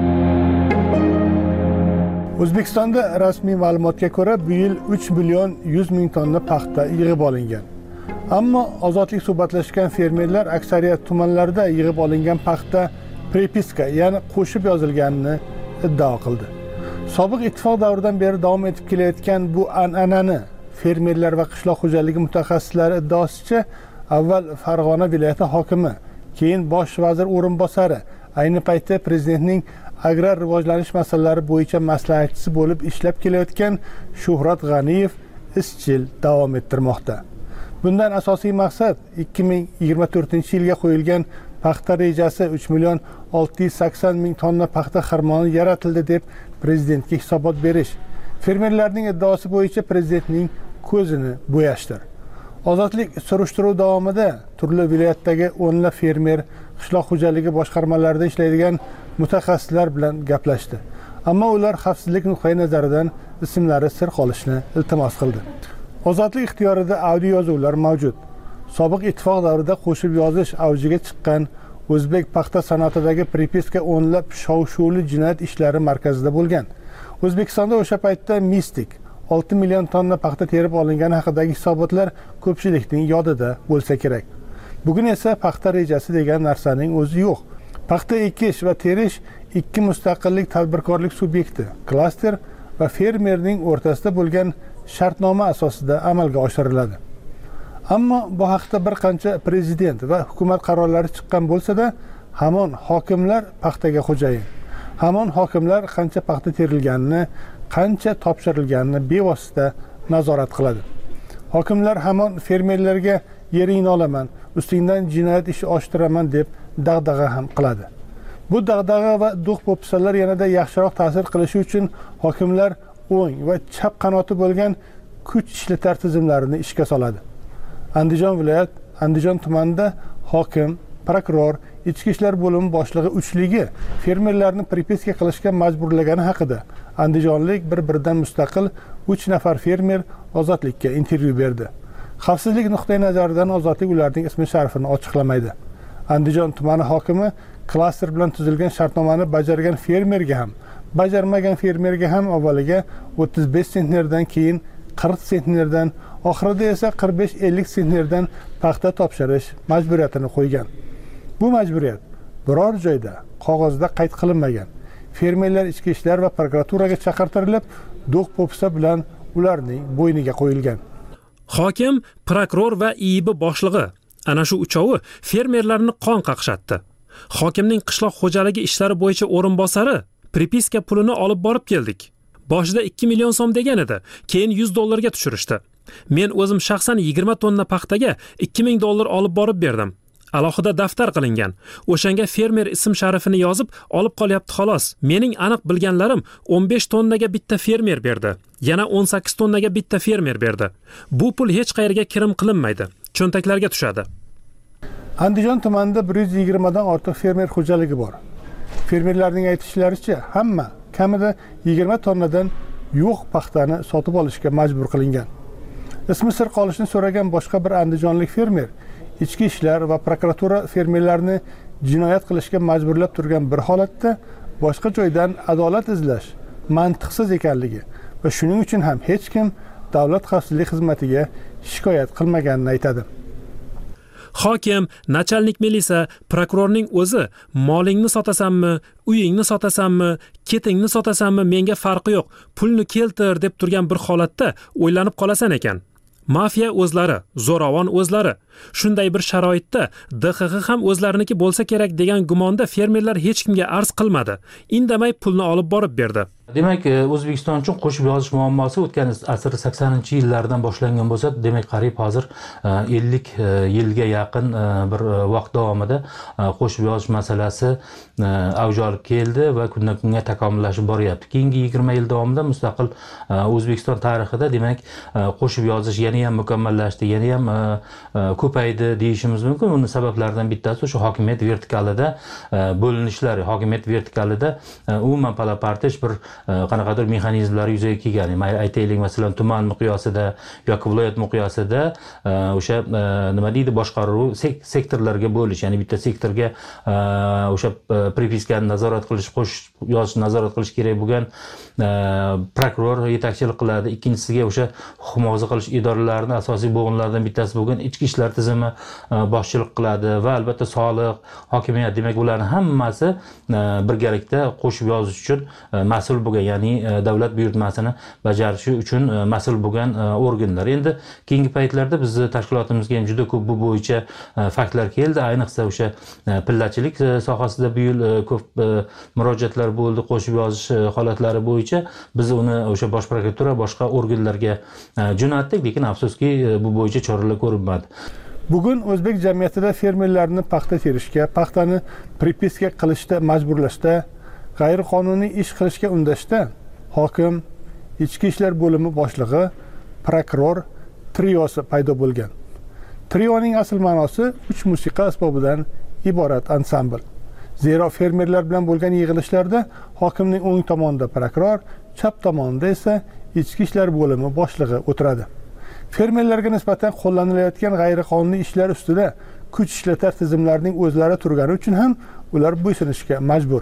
O'zbekistonda rasmiy ma'lumotga ko'ra, bu yil 3 million 100 ming tonna paxta yig'ib olingan. Ammo ozodlik suhbatlashgan fermerlar aksariyat tumanlarda yig'ib olingan paxta prepiska, ya'ni qo'shib yozilganini iddao qildi. Sobiq ittifoq davridan beri davom etib kelayotgan bu an'anani fermerlar va qishloq xo'jaligi mutaxassislari iddaosicha, avval Farg'ona viloyati hokimi, keyin bosh vazir o'rinbosari, ayni paytda prezidentning agrar rivojlanish masalalari bo'yicha maslahatchisi bo'lib ishlab kelayotgan Shuhrat G'aniyev izchil davom ettirmoqda. Bundan asosiy maqsad 2024-yilga qo'yilgan paxta rejasi 3 million 680 ming tonna paxta xirmoni yaratildi deb prezidentga hisobot berish. Fermerlarning iddaosi bo'yicha prezidentning ko'zini bo'yashdir. Ozodlik surishtiruv davomida turli viloyatdagi o'nlab fermer, qishloq xo'jaligi boshqarmalarida ishlaydigan mutaxassislar bilan gaplashdi. Ammo ular xavfsizlik nuqtai nazaridan ismlari sir qolishni iltimos qildi. Ozodlik ixtiyorida audio yozuvlar mavjud. Sobiq ittifoq davrida qo'shib yozish avjiga chiqqan o'zbek paxta sanoatidagi prepiska o'nlab shov-shuvli jinoyat ishlari markazida bo'lgan. O'zbekistonda o'sha paytda mistik 6 million tonna paxta terib olingani haqidagi hisobotlar ko'pchilikning yodida bo'lsa kerak. Bugun esa paxta rejasi degan narsaning o'zi yo'q. Paxta ekish va terish ikki mustaqillik tadbirkorlik subyekti, klaster va fermerning o'rtasida bo'lgan shartnoma asosida amalga oshiriladi. Ammo bu haqda bir qancha prezident va hukumat qarorlari chiqqan bo'lsa-da, hamon hokimlar paxtaga xo'jayin. Hamon hokimlar qancha paxta terilganini, qancha topshirilganini bevosita nazorat qiladi. Hokimlar hamon fermerlarga yeringni olaman, ustingdan jinoyat ishi oshiraman deb dag'dag'a ham qiladi. Bu dag'dag'a va do'q-po'pisalar yanada yaxshiroq ta'sir qilishi uchun hokimlar o'ng va chap qanoti bo'lgan kuch ishlatar tizimlarini ishga soladi. Andijon viloyat, Andijon tumanida hokim, prokuror, ichki ishlar bo'limi boshlig'i uchligi fermerlarni prepiska qilishga majburlagani haqida andijonlik bir-biridan mustaqil 3 nafar fermer Ozodlikka intervyu berdi. Xavfsizlik nuqtai nazaridan Ozodlik ularning ismi sharifini ochiqlamaydi. Andijon tumani hokimi klaster bilan tuzilgan shartnomani bajargan fermerga ham, bajarmagan fermerga ham avvaliga 35 sentnerdan keyin 40 sentnerdan, oxirida esa 45-50 sentnerdan paxta topshirish majburiyatini qo'ygan. Bu majburiyat biror joyda qog'ozda qayd qilinmagan. Fermerlar ichki ishlar va prokuraturaga chaqirtirilib, do'q popsa bilan ularning bo'yniga qo'yilgan. Hokim, prokuror va IIB boshlig'i ana shu uchovi fermerlarni qon qaqshatdi. Hokimning qishloq xo'jaligi ishlari bo'yicha o'rinbosari pripiska pulini olib borib keldik. Boshida 2 million so'm degan edi, keyin $100 ga tushirishdi. Men o'zim shaxsan 20 tonna paxtaga $2000 olib borib berdim. Alohida daftar qilingan. O'shanga fermer ism sharifini yozib olib qolyapti xolos. Mening aniq bilganlarim 15 tonnaga bitta fermer berdi. Yana 18 tonnaga bitta fermer berdi. Bu pul hech qayerga kirim qilinmaydi. Cho'ntaklarga tushadi. Andijon tumanida 120 dan ortiq fermer xo'jaligi bor. Fermerlarning aytishlaricha, hamma kamida 20 tonnadan yo'q paxtani sotib olishga majbur qilingan. Ismi sir qolishni so'ragan boshqa bir andijonlik fermer ichki ishlar va prokuratura fermerlarni jinoyat qilishga majburlab turgan bir holatda boshqa joydan adolat izlash mantiqsiz ekanligi va shuning uchun ham hech kim davlat xavfsizlik xizmatiga shikoyat qilmaganini aytadi. Hokim, nachalnik milisa, prokurorning o'zi molingni sotasanmi, uyingni sotasanmi, ketingni sotasanmi menga farqi yo'q, pulni keltir deb turgan bir holatda o'ylanib qolasan ekan. Mafiya o'zlari, zo'ravon o'zlari. Shunday bir sharoitda DXX ham o'zlariniki bo'lsa kerak degan gumonda fermerlar hech kimga arz qilmadi. Indamay pulni olib borib berdi. Demak, O'zbekiston uchun qo'shib yozish muammosi o'tgan asr 80-yillardan boshlangan bo'lsa, demak qariyb hozir 50 yilga yaqin bir vaqt davomida qo'shib yozish masalasi avj olib keldi va kundan kunga takomillashib boryapti. Keyingi 20 yil davomida mustaqil O'zbekiston tarixida demak qo'shib yozish yana ham mukammallashdi, yana ham ko'paydi deyishimiz mumkin. Uning sabablaridan bittasi o'sha hokimiyat vertikalida bo'linishlar, hokimiyat vertikalida umuman palapartish bir qanaqadir mexanizmlar yuzaga kelgan. Aytaylik, masalan, tuman miqyosida yoki viloyat miqyosida o'sha nima deydi, boshqaruv sektorlarga bo'lish, ya'ni bitta sektorga o'sha pripiskani nazorat qilish, qo'shib yozishni nazorat qilish kerak bo'lgan prokuror yetakchilik qiladi. Ikkinchisiga o'sha huquq muhofaza qilish idoralarining asosiy bo'g'inlaridan bittasi bo'lgan ichki ishlar tizimi boshchilik qiladi va albatta soliq, hokimiyat, demak ularning hammasi birgalikda qo'shib yozish uchun mas'ul bo'lgan, ya'ni davlat buyurtmasini bajarishi uchun mas'ul bo'lgan organlar. Endi keyingi paytlarda bizni tashkilotimizga ham juda ko'p bu bo'yicha faktlar keldi. Ayniqsa o'sha pillachilik sohasida bu yil ko'p murojaatlar bo'ldi qo'shib yozish holatlari bo'yicha. Biz uni o'sha bosh prokuratura boshqa organlarga jo'natdik, lekin afsuski bu bo'yicha choralar ko'rilmadi. Bugun o'zbek jamiyatida fermerlarni paxta terishga, paxtani pripiska qilishda majburlashda, g'ayriqonuniy ish qilishga undashda hokim, ichki ishlar bo'limi boshlig'i, prokuror triosi paydo bo'lgan. Trioning asl ma'nosi 3 musiqa asbobidan iborat ansambl. Zero fermerlar bilan bo'lgan yig'ilishlarda hokimning o'ng tomonida prokuror, chap tomonida esa ichki ishlar bo'limi boshlig'i o'tiradi. Fermerlarga nisbatan qo'llanilayotgan g'ayriqonuniy ishlar ustida kuch ishlatar tizimlarning o'zlari turgani uchun ham ular bo'ysunishga majbur.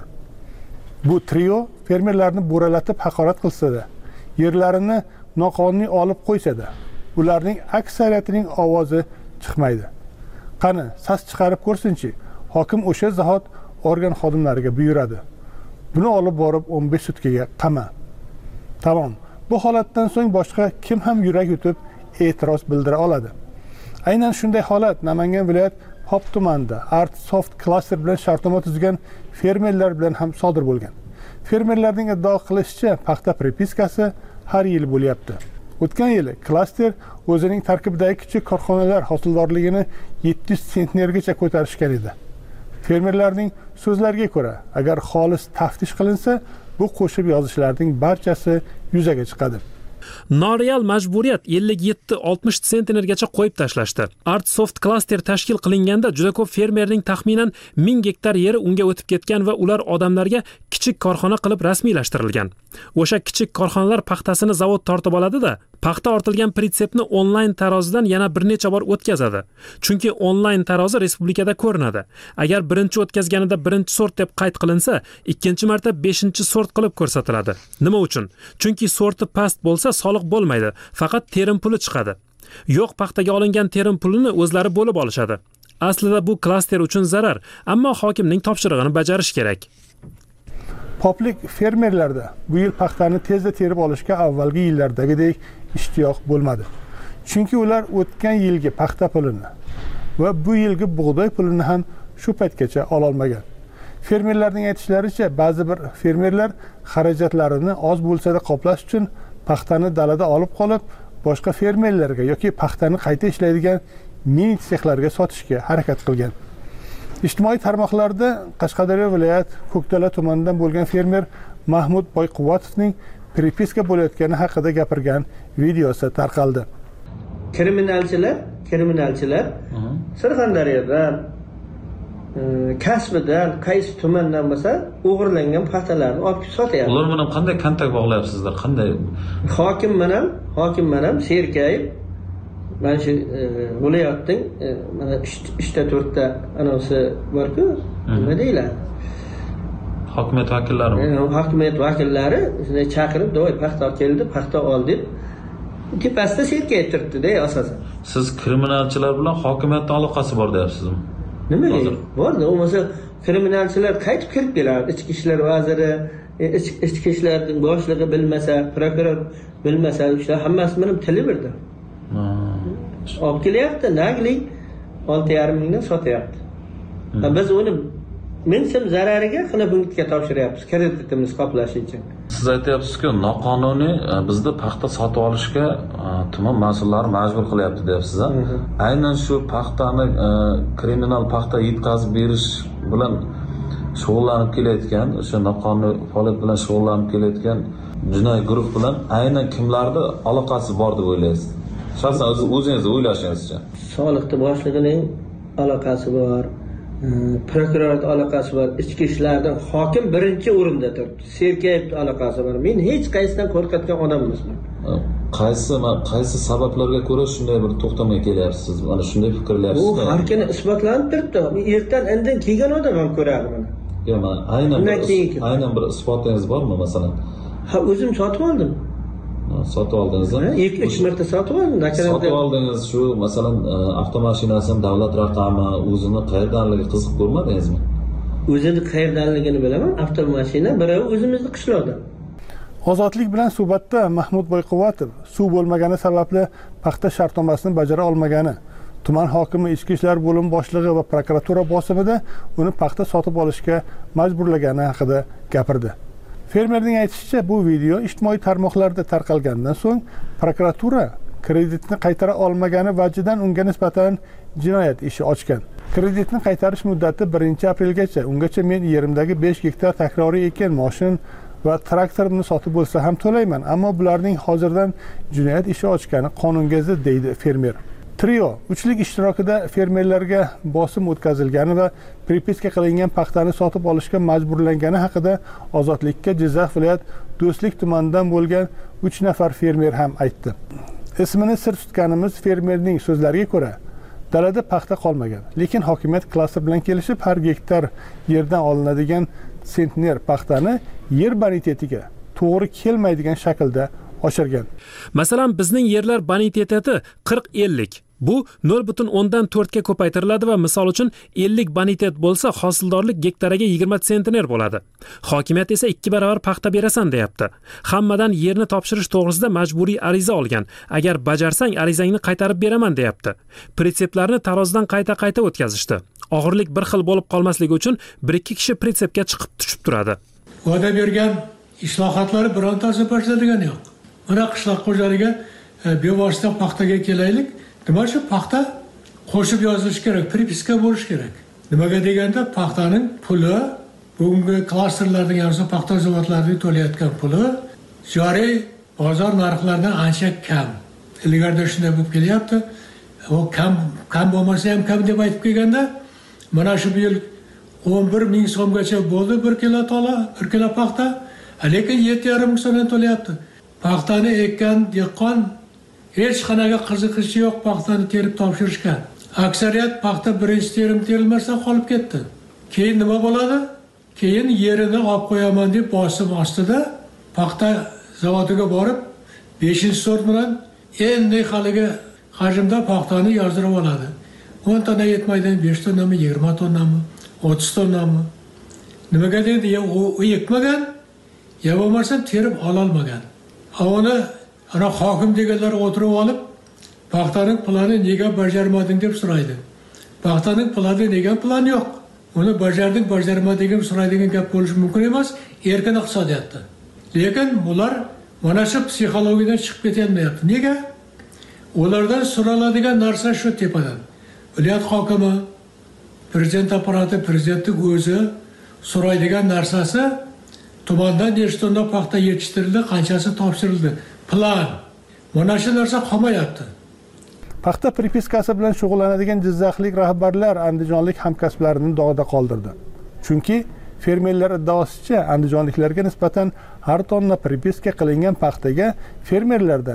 Bu trio fermerlarni bo'ralatib haqorat qilsa-da, yerlarini noqonuniy olib qo'ysa-da, ularning aksariyatining ovozi chiqmaydi. Qani, sas chiqarib ko'rsinchi, hokim o'sha zahot organ xodimlariga buyuradi. Buni olib borib 15 sutkaga qama. Tamom. Bu holatdan so'ng boshqa kim ham yurak yutib e'tiroz bildira oladi. Aynan shunday holat Namangan viloyat Pop tumanida Art Soft klaster bilan shartnoma tuzgan fermerlar bilan ham sodir bo'lgan. Fermerlarning iddao qilishicha, paxta pripiskasi har yil bo'lyapti. O'tgan yili klaster o'zining tarkibidagi kichik korxonalar hosildorligini 700 sentnergacha ko'tarishgan edi. Fermerlarning so'zlariga ko'ra, agar xolis taftish qilinsa, bu qo'shib yozishlarning barchasi yuzaga chiqadi. Noreal majburiyat 57-60 sentnergacha qo'yib tashlashdi. Art Soft klaster tashkil qilinganda juda ko'p fermerning taxminan 1000 gektar yeri unga o'tib ketgan va ular odamlarga kichik korxona qilib rasmiylashtirilgan. O'sha kichik korxonalar paxtasini zavod tortib oladi-da, paxta ortilgan pritsepni onlayn tarozidan yana bir necha bor o'tkazadi. Chunki onlayn tarozi respublikada ko'rinadi. Agar birinchi o'tkazganida birinchi sort deb qayd qilinsa, ikkinchi marta 5-sort qilib ko'rsatiladi. Nima uchun? Chunki sorti past bo'lsa soliq bo'lmaydi, faqat terim puli chiqadi. Yo'q, paxtaga olingan terim pulini o'zlari bo'lib olishadi. Aslida bu klaster uchun zarar, ammo hokimning topshirig'ini bajarish kerak. Poplik fermerlarda bu yil paxtani tezda terib olishga avvalgi yillardagidek ishtiyoq bo'lmadi. Chunki ular o'tgan yilgi paxta pulini va bu yilgi bug'doy pulini ham shu paytgacha ola olmagan. Fermerlarning aytishlaricha, ba'zi bir fermerlar xarajatlarini oz bo'lsa-da qoplash uchun paxtani dalada olib qolib, boshqa fermerlarga yoki paxtani qayta ishlaydigan mini sexlarga sotishga harakat qilgan. Ijtimoiy tarmoqlarda Qashqadaryo viloyat Ko'kdala tumanidan bo'lgan fermer Mahmud Boyquvatovning pripiska bo'layotgani haqida gapirgan videosi tarqaldi. Kriminalchilar Surxondaryodan kasbidan qaysi tumandan bo'lsa o'g'irlangan paxtalarni olib sotyapti. Ular bilan qanday kontakt bog'layapsizlar? Qanday? Hokim bilan Serkayev mana shu viloyatning mana 3 ta anonsi bor-ku, nima deyiladi? Hokimiyat vakillarimi? Hokimiyat vakillari shunday chaqirib, "Do'y paxta keldi, paxta ol" deb tepasida Serkayev turibdi-da asosan. Siz kriminalchilar bilan hokimiyatning aloqasi bor deyapsizmi? Nimaga? Borda, bo'lmasa kriminalchilar qaytib kirib keladi. Ichki ishlar vaziri, ichki ishlarning boshlig'i bilmasa, prokuror bilmasa, o'sha hammasi bilan tili birda. Olib kelyapti, nagli 6,5 mingdan sotyapti. Biz uni ming so'm zarariga Xilobunga topshiryapmiz, kreditimiz qoplash uchun. Siz aytyapsiz-ku, noqonuniy bizda paxta sotib olishga tuman mas'ullari majbur qilyapti deyapsiz. Aynan shu paxtani kriminal paxta yetkazib berish bilan shug'ullanib kelayotgan, o'sha noqonuniy faoliyat bilan shug'ullanib kelayotgan jinoiy guruh bilan aynan kimlarning aloqasi bor deb o'ylaysiz? Shaxsan o'zingiz o'ylashingizcha. Soliqning boshlig'ining aloqasi bor. Prokurorning aloqasi bor, ichki ishlardan hokim birinchi o'rinda turibdi. Serkayevning aloqasi bor. Men hech qaysidan qo'rqayotgan odam emasman. Qaysi sabablarga ko'ra shunday bir to'xtamga kelyapsiz? Mana shunday fikrlayapsiz. Bu har kuni isbotlanib turibdi. Ertan indin kelgan odam ham ko'radi buni. Yo'q, aynan bir isbotingiz bormi masalan? Ha, o'zim sotib oldim. Sotib oldingizmi? 2-3 marta sotib oldim. Sotib oldingiz shu masalan avtomashinasini davlat raqami o'zini qayerdanligi qiziq ko'rmadingizmi? O'zini qayerdanligini bilaman. Avtomashina biravi o'zimizni qishloqda. Ozodlik bilan suhbatda Mahmud Boyquvatov suv bo'lmagani sababli paxta shartnomasini bajara olmagani, tuman hokimi, ichki ishlar bo'limi boshlig'i va prokuratura bosimida uni paxta sotib olishga majburlagani haqida gapirdi. Fermerning aytishicha, bu video ijtimoiy tarmoqlarda tarqalgandan so'ng prokuratura kreditni qaytara olmagani vajidan unga nisbatan jinoyat ishi ochgan. Kreditni qaytarish muddati 1-aprelgacha. Ungacha men yerimdagi 5 gektar takroriy ekin, moshin va traktorimni sotib bo'lsa ham to'layman, ammo bularning hozirdan jinoyat ishi ochgani qonunga zid, deydi fermer. Trio uchlik ishtirokida fermerlarga bosim o'tkazilgani va pripiska qilingan paxtani sotib olishga majburlangani haqida Ozodlikka Jizzax viloyat Do'stlik tumanidan bo'lgan 3 nafar fermer ham aytdi. Ismini sir tutganimiz fermerning so'zlariga ko'ra, dalada paxta qolmagan, lekin hokimiyat klaster bilan kelishib har gektar yerdan olinadigan sentner paxtani yer bonitetiga to'g'ri kelmaydigan shaklda oshirgan. Masalan, bizning yerlar boniteti 40-50. Bu 0.4 ga ko'paytiriladi va misol uchun 50 bonitet bo'lsa, hosildorlik gektariga 20 sentner bo'ladi. Hokimiyat esa 2 barobar paxta berasan deyapti. Hammadan yerni topshirish to'g'risida majburiy ariza olgan. Agar bajarsang, arizangni qaytarib beraman deyapti. Pritseplarni tarozidan qayta o'tkazishdi. Og'irlik bir xil bo'lib qolmasligi uchun 1-2 kishi pritsepga chiqib tushib turadi. Va'da bergan islohotlar birontasi boshladigani yo'q. Mana qishloq xo'jaligi bevosita paxtaga kelaylik. Nima shu paxta qo'shib yozilish kerak, pripiska bo'lish kerak. Nimaga deganda paxtaning puli, bugungi klasterlarning yarısı paxta zavodlarining to'layotgan puli joriy bozor narxlaridan ancha kam. Ilgarida shunday bo'lib kelyapti. O kam bo'lmasa ham kam deb aytib kelganda, mana shu yil 11 ming so'mgacha bo'ldi 1 kilo paxta, lekin 7,5 ming so'mdan to'layapti. Paxtani ekkan dehqon hech qanaqa qiziqishi yo'q paxtani terib topshirishga. Aksariyat paxta birinchi terilmasdan qolib ketdi. Keyin nima bo'ladi? Keyin yerini olib qo'yaman deb bosim ostida paxta zavodiga borib 5-sort bilan endi haligi hajmda paxtani yozdirib oladi. 10 tonna yetmaydi, 5 tonnami, 20 tonnami, 30 tonnami. Nimaga deydi, u ekmagan, ya bo'lmasa terib ololmagan. Uni ana hokim deganlar o'tirib olib, paxtaning plani nega bajarmading deb so'raydi. Paxtaning plani degan plan yo'q. Uni bajarmading so'raydigan gap bo'lishi mumkin emas erkin iqtisodiyotda. Lekin bular mana shu psixologiyadan chiqib ketolmayapti. Nega? Ulardan so'raladigan narsa shu tepadan. Viloyat hokimi, prezident apparati, prezidentning o'zi so'raydigan narsasi tumandan nechta tonna paxta yetishtirildi, qanchasi topshirildi. Plan. Mana shu narsa qolmayapti. Paxta pripiskasi bilan shug'ullanadigan jizzaxlik rahbarlar andijonlik hamkasblarini dog'da qoldirdi. Chunki fermerlar iddaosicha andijonliklarga nisbatan har tonna pripiska qilingan paxtaga fermerlardan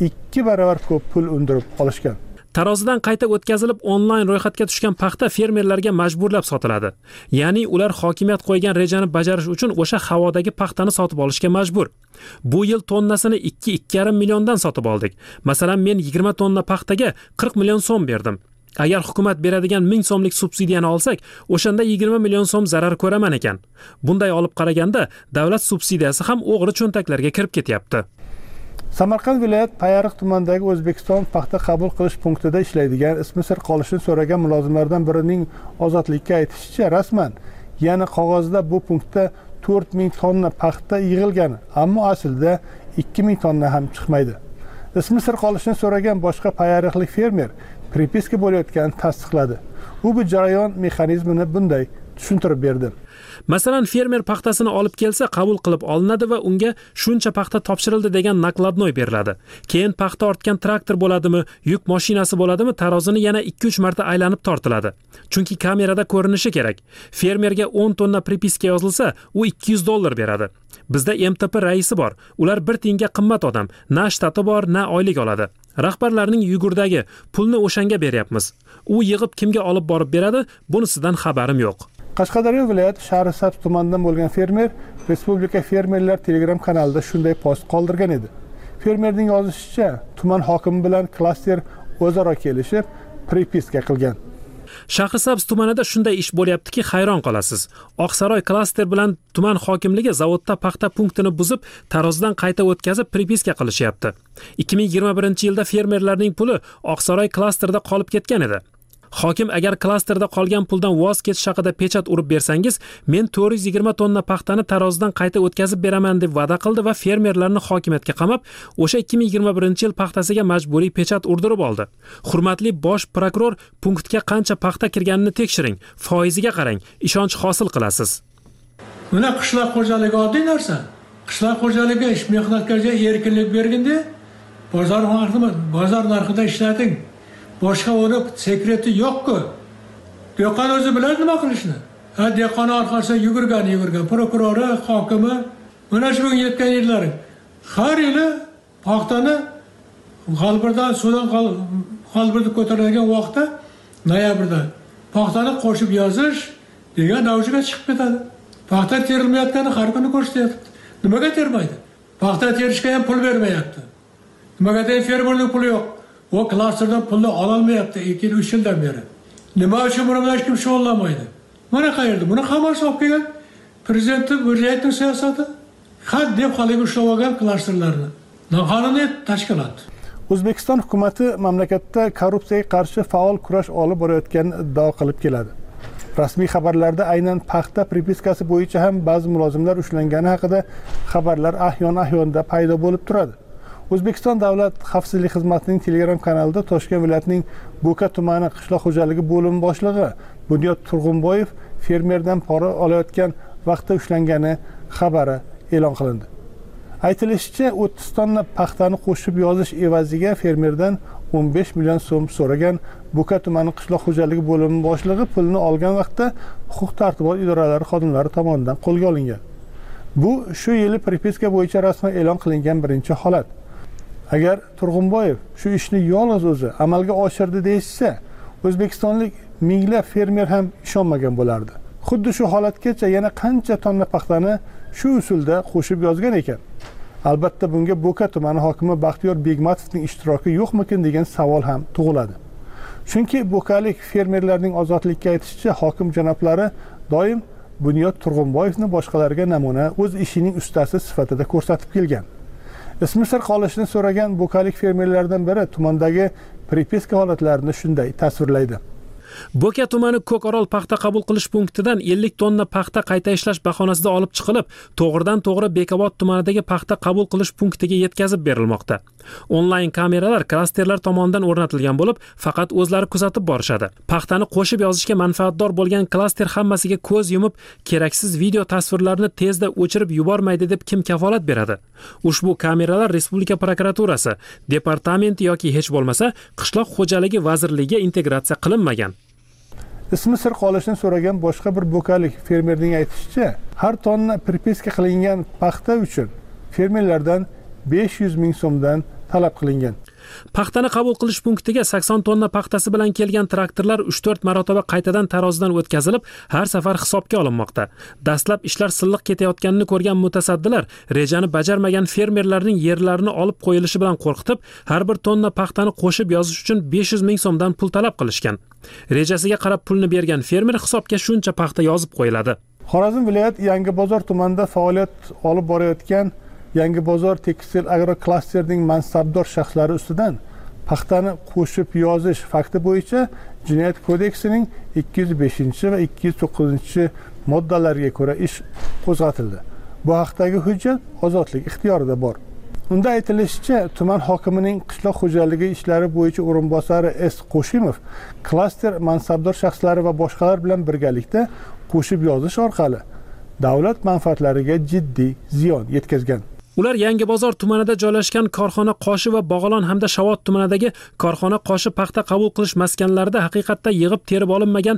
2 barobar ko'p pul undirib olishgan. Tarozidan qayta o'tkazilib onlayn ro'yxatga tushgan paxta fermerlarga majburlab sotiladi. Ya'ni ular hokimiyat qo'ygan rejani bajarish uchun o'sha havodagi paxtani sotib olishga majbur. Bu yil tonnasini 2-2,5 milliondan sotib oldik. Masalan, men 20 tonna paxtaga 40 million so'm berdim. Agar hukumat beradigan 1000 so'mlik subsidiyani olsak, o'shanda 20 million so'm zarar ko'raman ekan. Bunday olib qaraganda davlat subsidiyasi ham o'g'ri cho'ntaklarga kirib ketyapti. Samarqand viloyat Payariq tumanidagi O'zbekiston paxta qabul qilish punktida ishlaydigan ismi sir qolishini so'ragan mulozimlardan birining Ozodlikka aytishicha, rasman yana qog'ozda bu punktda 4000 tonna paxta yig'ilgan, ammo aslida 2000 tonna ham chiqmaydi. Ismi sir qolishini so'ragan boshqa payariqlik fermer pripiska bo'layotganini tasdiqladi. U bu jarayon mexanizmini bunday tushuntirib berdi. Masalan, fermer paxtasini olib kelsa, qabul qilib olinadi va unga shuncha paxta topshirildi degan nakladnoy beriladi. Keyin paxta ortgan traktor bo'ladimi, yuk mashinasi bo'ladimi, tarozini yana 2-3 marta aylanib tortiladi. Chunki kamerada ko'rinishi kerak. Fermerga 10 tonna pripiska yozilsa, u $200 beradi. Bizda MTP raisi bor. Ular 1 tiyinga qimmat odam. Na shtati bor, na oylik oladi. Rahbarlarning yugurdagi pulni o'shanga beryapmiz. U yig'ib kimga olib borib beradi, bunisidan xabarim yo'q. Qashqadaryo viloyati Shahrisabz tumanidan bo'lgan fermer Respublika fermerlar Telegram kanalida shunday post qoldirgan edi. Fermerning yozishicha, tuman hokimi bilan klaster o'zaro kelishib, pripiska qilgan. Shahrisabz tumanida shunday ish bo'lyaptiki, hayron qolasiz. Oqsaroy klaster bilan tuman hokimligi zavodda paxta punktini buzib, tarozidan qayta o'tkazib pripiska qilishyapti. 2021-yilda fermerlarning puli Oqsaroy klasterida qolib ketgan edi. Hokim agar klasterda qolgan puldan voz kechish haqida pechat urib bersangiz, men 420 tonna paxtani tarozidan qayta o'tkazib beraman deb va'da qildi va fermerlarni hokimiyatga qamab, o'sha 2021-yil paxtasiga majburiy pechat urdirib oldi. Hurmatli bosh prokuror, punktga qancha paxta kirganini tekshiring, foiziga qarang, ishonch hosil qilasiz. Mana qishloq xo'jaligi oddiy narsa. Qishloq xo'jaligi ish mehnatlarga erkinlik berganda, bozor narxida ishlating. Boshqa uni sekreti yo'q-ku. Dehqon o'zi biladi nima qilishni. Dehqon orqasidan yugurgan, prokurori, hokimi, mana shu yetgan yillari har yili paxtani g'albirdan suvdan g'albirni ko'tarilgan vaqtda noyabrda paxtani qo'shib yozish degan davjiga chiqib ketadi. Paxta terilmayotgani har kuni ko'rsatyapti. Nimaga termaydi? Paxta terishga ham pul bermayapti. Nimaga fermerning puli yo'q? O klasterdan pulni ololmayapti 2-3 yildan beri. Nima uchun buni bilan hech kim shug'ullanmaydi? Mana qayerda? Buni hammasi olib kelgan prezidentning viloyatning siyosati. Had deb qolib ushlab olgan klasterlarni. Noqonuniy tashkilot. O'zbekiston hukumatı mamlakatda korrupsiyaga qarshi faol kurash olib borayotganini iddao qilib keladi. Rasmiy xabarlarda aynan paxta pripiskasi bo'yicha ham ba'zi mulozimlar ushlangani haqida xabarlar ahyon-ahyonda paydo bo'lib turadi. O'zbekiston Davlat xavfsizlik xizmatining Telegram kanalida Toshkent viloyatining Bo'ka tumani qishloq xo'jaligi bo'limi boshlig'i Bunyod Turg'unboyev fermerdan pora olayotgan vaqtda ushlangani xabari e'lon qilindi. Aytilishicha, 30 tonna paxtani qo'shib yozish evaziga fermerdan 15 million so'm so'ragan Bo'ka tumani qishloq xo'jaligi bo'limi boshlig'i pulni olgan vaqtda huquq-tartibot idoralari xodimlari tomonidan qo'lga olingan. Bu shu yili pripiska bo'yicha rasman e'lon qilingan birinchi holat. Agar Turg'unboyev shu ishni yolg'iz o'zi amalga oshirdi deyishsa, o'zbekistonlik minglab fermer ham ishonmagan bo'lardi. Xuddi shu holatgacha yana qancha tonna paxtani shu usulda qo'shib yozgan ekan. Albatta bunga Bo'ka tumani hokimi Baxtiyor Begmatovning ishtiroki yo'qmikin degan savol ham tug'iladi. Chunki Bo'kalik fermerlarning ozodlikka aytishicha, hokim janoblari doim Bunyod Turg'unboyevni boshqalarga namuna o'z ishining ustasi sifatida ko'rsatib kelgan. Ismi sir qolishini so'ragan Bo'kalik fermerlardan biri tumandagi pripiska holatlarini shunday tasvirlaydi. Bo'ka tumani Ko'korol paxta qabul qilish punktidan 50 tonna paxta qayta ishlash bahonasida olib chiqilib, to'g'ridan-to'g'ri Bekobod tumanidagi paxta qabul qilish punktiga yetkazib berilmoqda. Onlayn kameralar klasterlar tomonidan o'rnatilgan bo'lib, faqat o'zlari kuzatib borishadi. Paxtani qo'shib yozishga manfaatdor bo'lgan klaster hammasiga ko'z yumib, keraksiz video tasvirlarni tezda o'chirib yubormaydi deb kim kafolat beradi? Ushbu kameralar Respublika prokuraturasi, departamenti yoki hech bo'lmasa qishloq xo'jaligi vazirligiga integratsiya qilinmagan. Ismi sir qolishini so'ragan boshqa bir Bo'kalik fermerning aytishicha, har tonna pripiska qilingan paxta uchun fermerlardan 500 ming so'mdan talab qilingan. Paxtani qabul qilish punktiga 80 tonna paxtasi bilan kelgan traktorlar 3-4 marotaba qaytadan tarozidan o'tkazilib, har safar hisobga olinmoqda. Dastlab ishlar silliq ketayotganini ko'rgan mutasaddilar rejani bajarmagan fermerlarning yerlarini olib qo'yilishi bilan qo'rqitib, har bir tonna paxtani qo'shib yozish uchun 500 ming so'mdan pul talab qilishgan. Rejasiga qarab pulni bergan fermer hisobga shuncha paxta yozib qo'yiladi. Xorazm viloyat Yangibozor tumanida faoliyat olib borayotgan Yangibozor tekstil agroklasterning mansabdor shaxslari ustidan paxtani qo'shib yozish fakti bo'yicha Jinoyat kodeksining 205 va 209 moddalariga ko'ra ish qo'zg'atildi. Bu haqdagi hujjat ozodlik ixtiyorida bor. Unda aytilishicha, tuman hokimining qishloq xo'jaligi ishlari bo'yicha o'rinbosari S. Qo'shimov klaster mansabdor shaxslari va boshqalar bilan birgalikda qo'shib yozish orqali davlat manfaatlariga jiddiy ziyon yetkazgan. Ular Yangibozor tumanida joylashgan korxona Qoshi va Bog'olon hamda Shavot tumanidagi korxona Qoshi paxta qabul qilish maskanlarida haqiqatda yig'ib terib olinmagan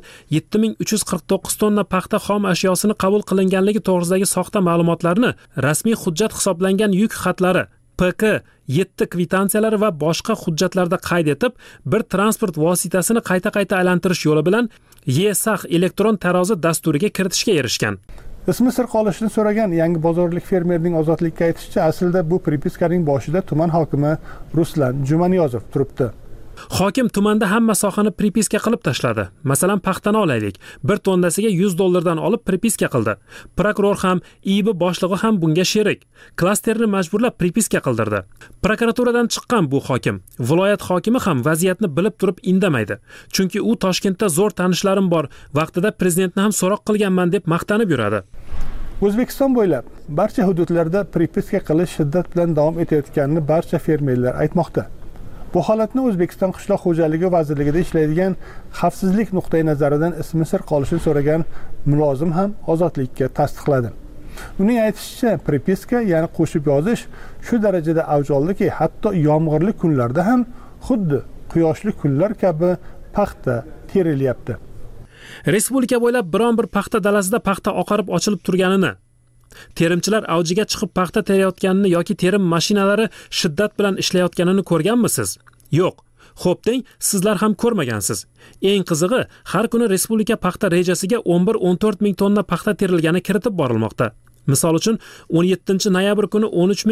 7349 tonna paxta xom ashyosini qabul qilinganligi to'g'risidagi soxta ma'lumotlarni rasmiy hujjat hisoblangan yuk xatlari PK 7 kvitantsiyalari va boshqa hujjatlarda qayd etib, bir transport vositasini qayta aylantirish yo'li bilan YSAX elektron tarozi dasturiga kiritishga erishgan. Ismi sir qolishini so'ragan Yangibozorlik fermerning ozodlikka aytishicha, aslida bu pripiskaning boshida tuman hokimi Ruslan Jumaniyozov turibdi. Hokim tumanda hamma sohani pripiska qilib tashladi. Masalan, paxtani olaylik. 1 tonnasiga $100 olib pripiska qildi. Prokuror ham, IIB boshlig'i ham bunga sherik. Klasterni majburlab pripiska qildirdi. Prokuraturadan chiqqan bu hokim, viloyat hokimi ham vaziyatni bilib turib indamaydi. Chunki u Toshkentda zo'r tanishlarim bor, vaqtida prezidentni ham so'roq qilganman deb maqtanib yuradi. O'zbekiston bo'ylab barcha hududlarda pripiska qilish shiddat bilan davom etayotganini barcha fermerlar aytmoqda. Bu holatni O'zbekiston qishloq xo'jaligi vazirligida ishlaydigan xavfsizlik nuqtai nazaridan ismi sir qolishini so'ragan mulozim ham ozodlikka tasdiqladi. Uning aytishicha, pripiska, ya'ni qo'shib yozish shu darajada avj oldiki, hatto yomg'irli kunlarda ham xuddi quyoshli kunlar kabi paxta terilyapti. Respublika bo'ylab biron bir paxta dalasida paxta oqarib ochilib turganini, terimchilar avjiga chiqib paxta terayotganini yoki terim mashinalari shiddat bilan ishlayotganini ko'rganmisiz? Yo'q. Xo'p deng, sizlar ham ko'rmagansiz. Eng qizig'i, har kuni respublika paxta rejasiga 11-14 ming tonna paxta terilgani kiritib borilmoqda. Misol uchun 17 noyabr kuni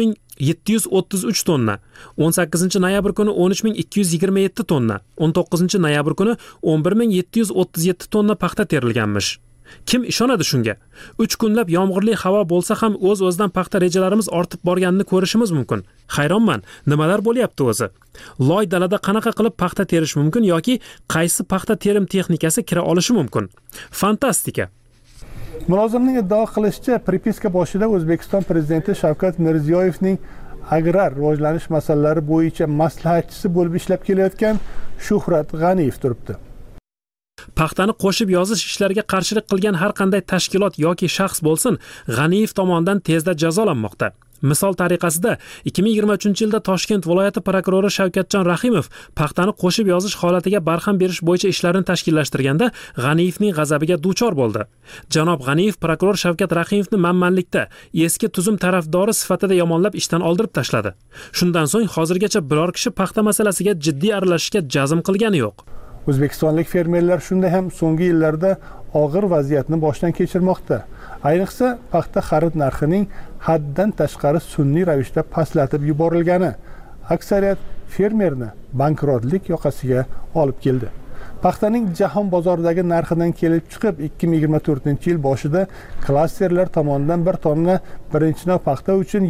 13733 tonna, 18 noyabr kuni 13227 tonna, 19 noyabr kuni 11737 tonna paxta terilganmish. Kim ishonadi shunga? 3 kunlab yomg'irli havo bo'lsa ham o'z-o'zidan paxta rejalarimiz ortib borganini ko'rishimiz mumkin. Hayronman, nimalar bo'lyapti o'zi? Loy dalada qanaqa qilib paxta terish mumkin yoki qaysi paxta terim texnikasi kira olishi mumkin? Fantastika. Mulozimning iddao qilishicha, pripiska boshida O'zbekiston prezidenti Shavkat Mirziyoyevning agrar rivojlanish masalalari bo'yicha maslahatchisi bo'lib ishlab kelayotgan Shuhrat G'aniyev turibdi. Paxtani qo'shib yozish ishlariga qarshilik qilgan har qanday tashkilot yoki shaxs bo'lsin, G'aniyev tomonidan tezda jazolanmoqda. Misol tariqasida 2023-yilda Toshkent viloyati prokurori Shavkatjon Rahimov paxtani qo'shib yozish holatiga barham berish bo'yicha ishlarni tashkillashtirganda G'aniyevning g'azabiga duchor bo'ldi. Janob G'aniyev prokuror Shavkat Rahimovni manmanlikda, eski tuzum tarafdori sifatida yomonlab ishdan oldirib tashladi. Shundan so'ng hozirgacha biror kishi paxta masalasiga jiddiy aralashishga jazm qilgani yo'q. O'zbekistonlik fermerlar shunday ham so'nggi yillarda og'ir vaziyatni boshdan kechirmoqda. Ayniqsa, paxta xarid narxining haddan tashqari sun'iy ravishda pastlatib yuborilgani aksariyat fermerni bankrotlik yoqasiga olib keldi. Paxtaning jahon bozoridagi narxidan kelib chiqib 2024-yil boshida klasterlar tomonidan bir tonna birinchi navbat paxta uchun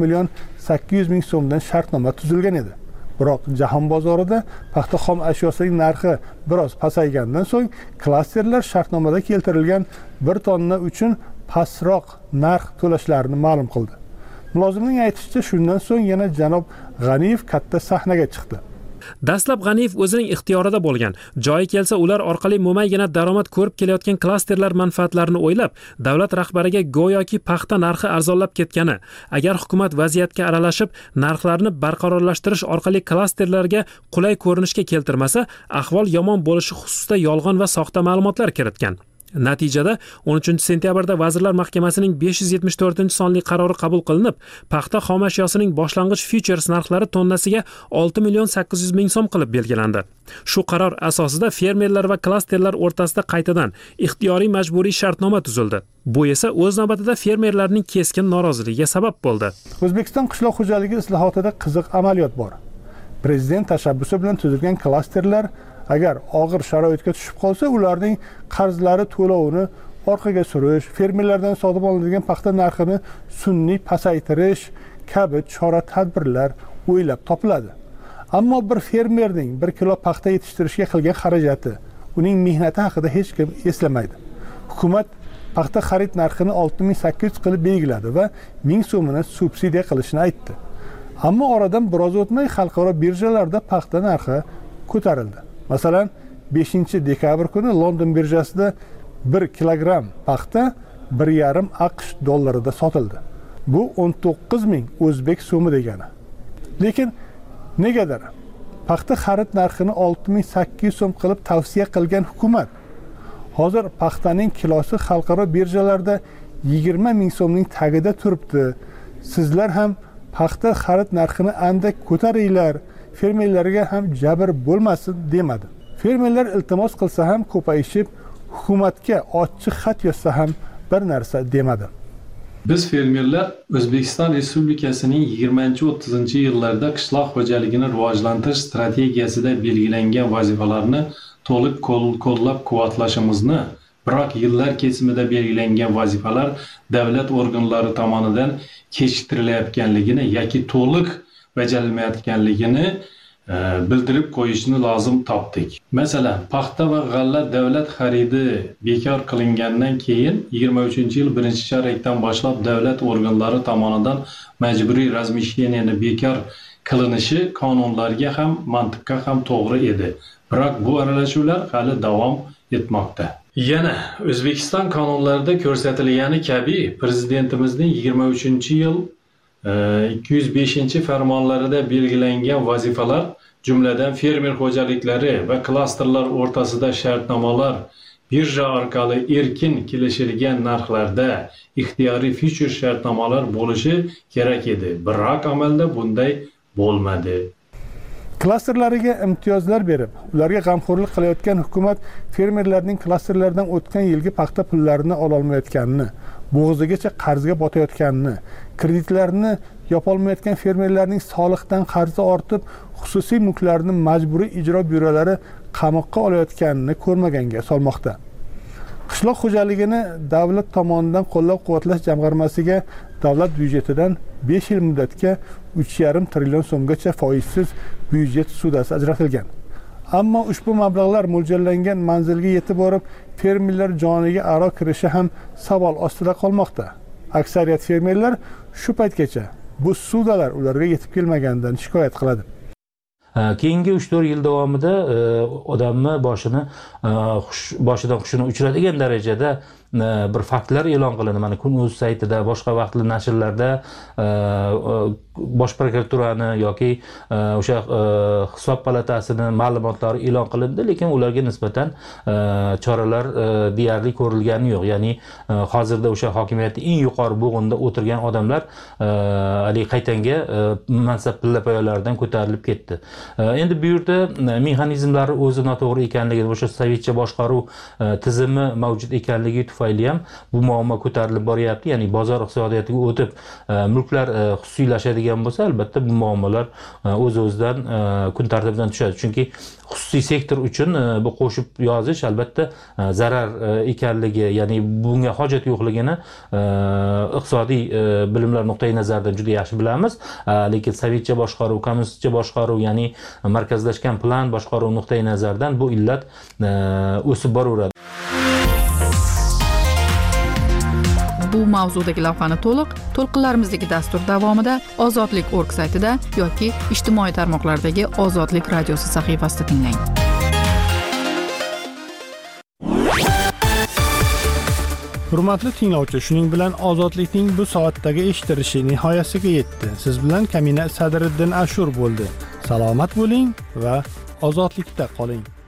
7.800.000 so'mdan shartnoma tuzilgan edi. Biroq jahon bozorida paxta xom ashyosining narxi biroz pasaygandan so'ng klasterlar shartnomada keltirilgan bir tonna uchun pastroq narx to'lashlarini ma'lum qildi. Mulozimning aytishicha, shundan so'ng yana janob G'aniyev katta sahnaga chiqdi. Dastlab G'aniyev o'zining ixtiyorida bo'lgan, joyi kelsa ular orqali mo'maygina daromad ko'rib kelayotgan klasterlar manfaatlarini o'ylab, davlat rahbariga go'yoki paxta narxi arzonlab ketgani, agar hukumat vaziyatga aralashib, narxlarni barqarorlashtirish orqali klasterlarga qulay ko'rinishga keltirmasa, ahvol yomon bo'lishi xususida yolg'on va soxta ma'lumotlar kiritgan. Natijada 13-sentyabrda Vazirlar Mahkamasining 574-sonli qarori qabul qilinib, paxta xom ashyosining boshlang'ich futures narxlari tonnasiga 6.800.000 so'm qilib belgilandi. Shu qaror asosida fermerlar va klasterlar o'rtasida qaytadan ixtiyoriy majburiy shartnoma tuzildi. Bu esa o'z navbatida fermerlarning keskin noroziligiga sabab bo'ldi. O'zbekiston qishloq xo'jaligi islohotida qiziq amaliyot bor. Prezident tashabbusi bilan tuzilgan klasterlar agar og'ir sharoitga tushib qolsa, ularning qarzlari to'lovini orqaga surish, fermerlardan sotib olinadigan paxta narxini sun'iy pasaytirish kabi chora-tadbirlar o'ylab topiladi. Ammo bir fermerning 1 kilo paxta yetishtirishga qilgan xarajati, uning mehnati haqida hech kim eslamaydi. Hukumat paxta xarid narxini 6.800 qilib belgiladi va 1000 so'mini subsidiya qilishini aytdi. Ammo oradan biroz o'tmay xalqaro birjalarda paxta narxi ko'tarildi. Masalan, 5-dekabr kuni London birjasida 1 kilogramm paxta 1,5 AQSh dollarida sotildi. Bu 19.000 o'zbek so'mi degani. Lekin negadir paxta xarid narxini 6.800 so'm qilib tavsiya qilgan hukumat hozir paxtaning kilosi xalqaro birjalarda 20.000 so'mning tagida turibdi. Sizlar ham paxta xarid narxini andak ko'taringlar, fermerlarga ham jabr bo'lmasin demadi. Fermerlar iltimos qilsa ham ko'payishib, hukumatga ochiq xat yozsa ham bir narsa demadi. Biz fermerlar O'zbekiston Respublikasining 20-30 yillarda qishloq xo'jaligini rivojlantirish strategiyasida belgilangan vazifalarni to'liq qo'llab-quvvatlashimizni, biroq yillar kesimida belgilangan vazifalar davlat organlari tomonidan kechiktirilayotganligini yoki to'liq bajarilmayotganligini bildirib qo'yishni lozim topdik. Masalan, paxta va g'alla davlat xaridi bekor qilingandan keyin 23-yil 1-chorakdan boshlab davlat organlari tomonidan majburiy razmisheniyani bekor qilinishi qonunlarga ham, mantiqqa ham to'g'ri edi. Biroq bu aralashuvlar hali davom etmoqda. Yana O'zbekiston qonunlarida ko'rsatilgani kabi prezidentimizning 23-yil 205-farmonlarida belgilangan vazifalar, jumladan fermer xo'jaliklari va klasterlar o'rtasida shartnomalar, birja orqali erkin kelishilgan narxlarda ixtiyoriy future shartnomalar bo'lishi kerak edi. Biroq amalda bunday bo'lmadi. Klasterlariga imtiyozlar berib, ularga g'amxo'rlik qilayotgan hukumat fermerlarning klasterlardan o'tgan yilgi paxta pullarini ola olmayotganini, bo'g'zigacha qarzga botayotganini, kreditlarni yopolmayotgan fermerlarning soliqdan qarzi ortib, xususiy mulklarni majburiy ijro byurolari qamoqqa olayotganini ko'rmaganga solmoqda. Qishloq xo'jaligini davlat tomonidan qo'llab-quvvatlash jamg'armasiga davlat byudjetidan 5 yil muddatga 3,5 trillion so'mgacha foizsiz byudjet sudasi ajratilgan. Ammo ushbu mablag'lar mo'ljallangan manzilga yetib borib, fermerlar joniga aro kirishi ham savol ostida qolmoqda. Aksariyat fermerlar shu paytgacha bu sudalar ularga yetib kelmaganidan shikoyat qiladi. Keyingi 3-4 yil davomida odamni boshidan hushini uchiradigan darajada bir faktlar e'lon qilindi. Mana Kun.uz saytida, boshqa vaqtli nashrlarda Bosh prokuraturani yoki o'sha hisob palatasini ma'lumotlari e'lon qilindi, lekin ularga nisbatan choralar deyarli ko'rilgani yo'q. Ya'ni hozirda o'sha hokimiyatning eng yuqori bo'g'inda o'tirgan odamlar qaytanga mansab pillapoyalaridan ko'tarilib ketdi. Endi bu yerda mexanizmlari o'zi noto'g'ri ekanligi, o'sha sovetcha boshqaruv tizimi mavjud ekanligi tufayli ham bu muammo ko'tarilib boryapti. Ya'ni bozor iqtisodiyotiga o'tib mulklar xususiylashadigan bo'lsa, albatta bu muammolar o'z-o'zidan kun tartibidan tushadi. Chunki xususiy sektor uchun bu qo'shib yozish albatta zarar ekanligi, ya'ni bunga hojat yo'qligini iqtisodiy bilimlar nuqtai nazaridan juda yaxshi bilamiz. Lekin sovetcha boshqaruv, kommunistcha boshqaruv, ya'ni markazlashgan plan boshqaruv nuqtai nazaridan bu illat o'sib boraveradi. Bu mavzudagi lavhani to'lqinlarimizdagi dastur davomida ozodlik.org saytida yoki ijtimoiy tarmoqlardagi Ozodlik radiosi sahifasida tinglang. Hurmatli tinglovchi, shuning bilan Ozodlikning bu soatdagi eshitilishi nihoyasiga yetdi. Siz bilan Kamina Sadriddin Ashur bo'ldi. Salomat bo'ling va ozodlikda qoling.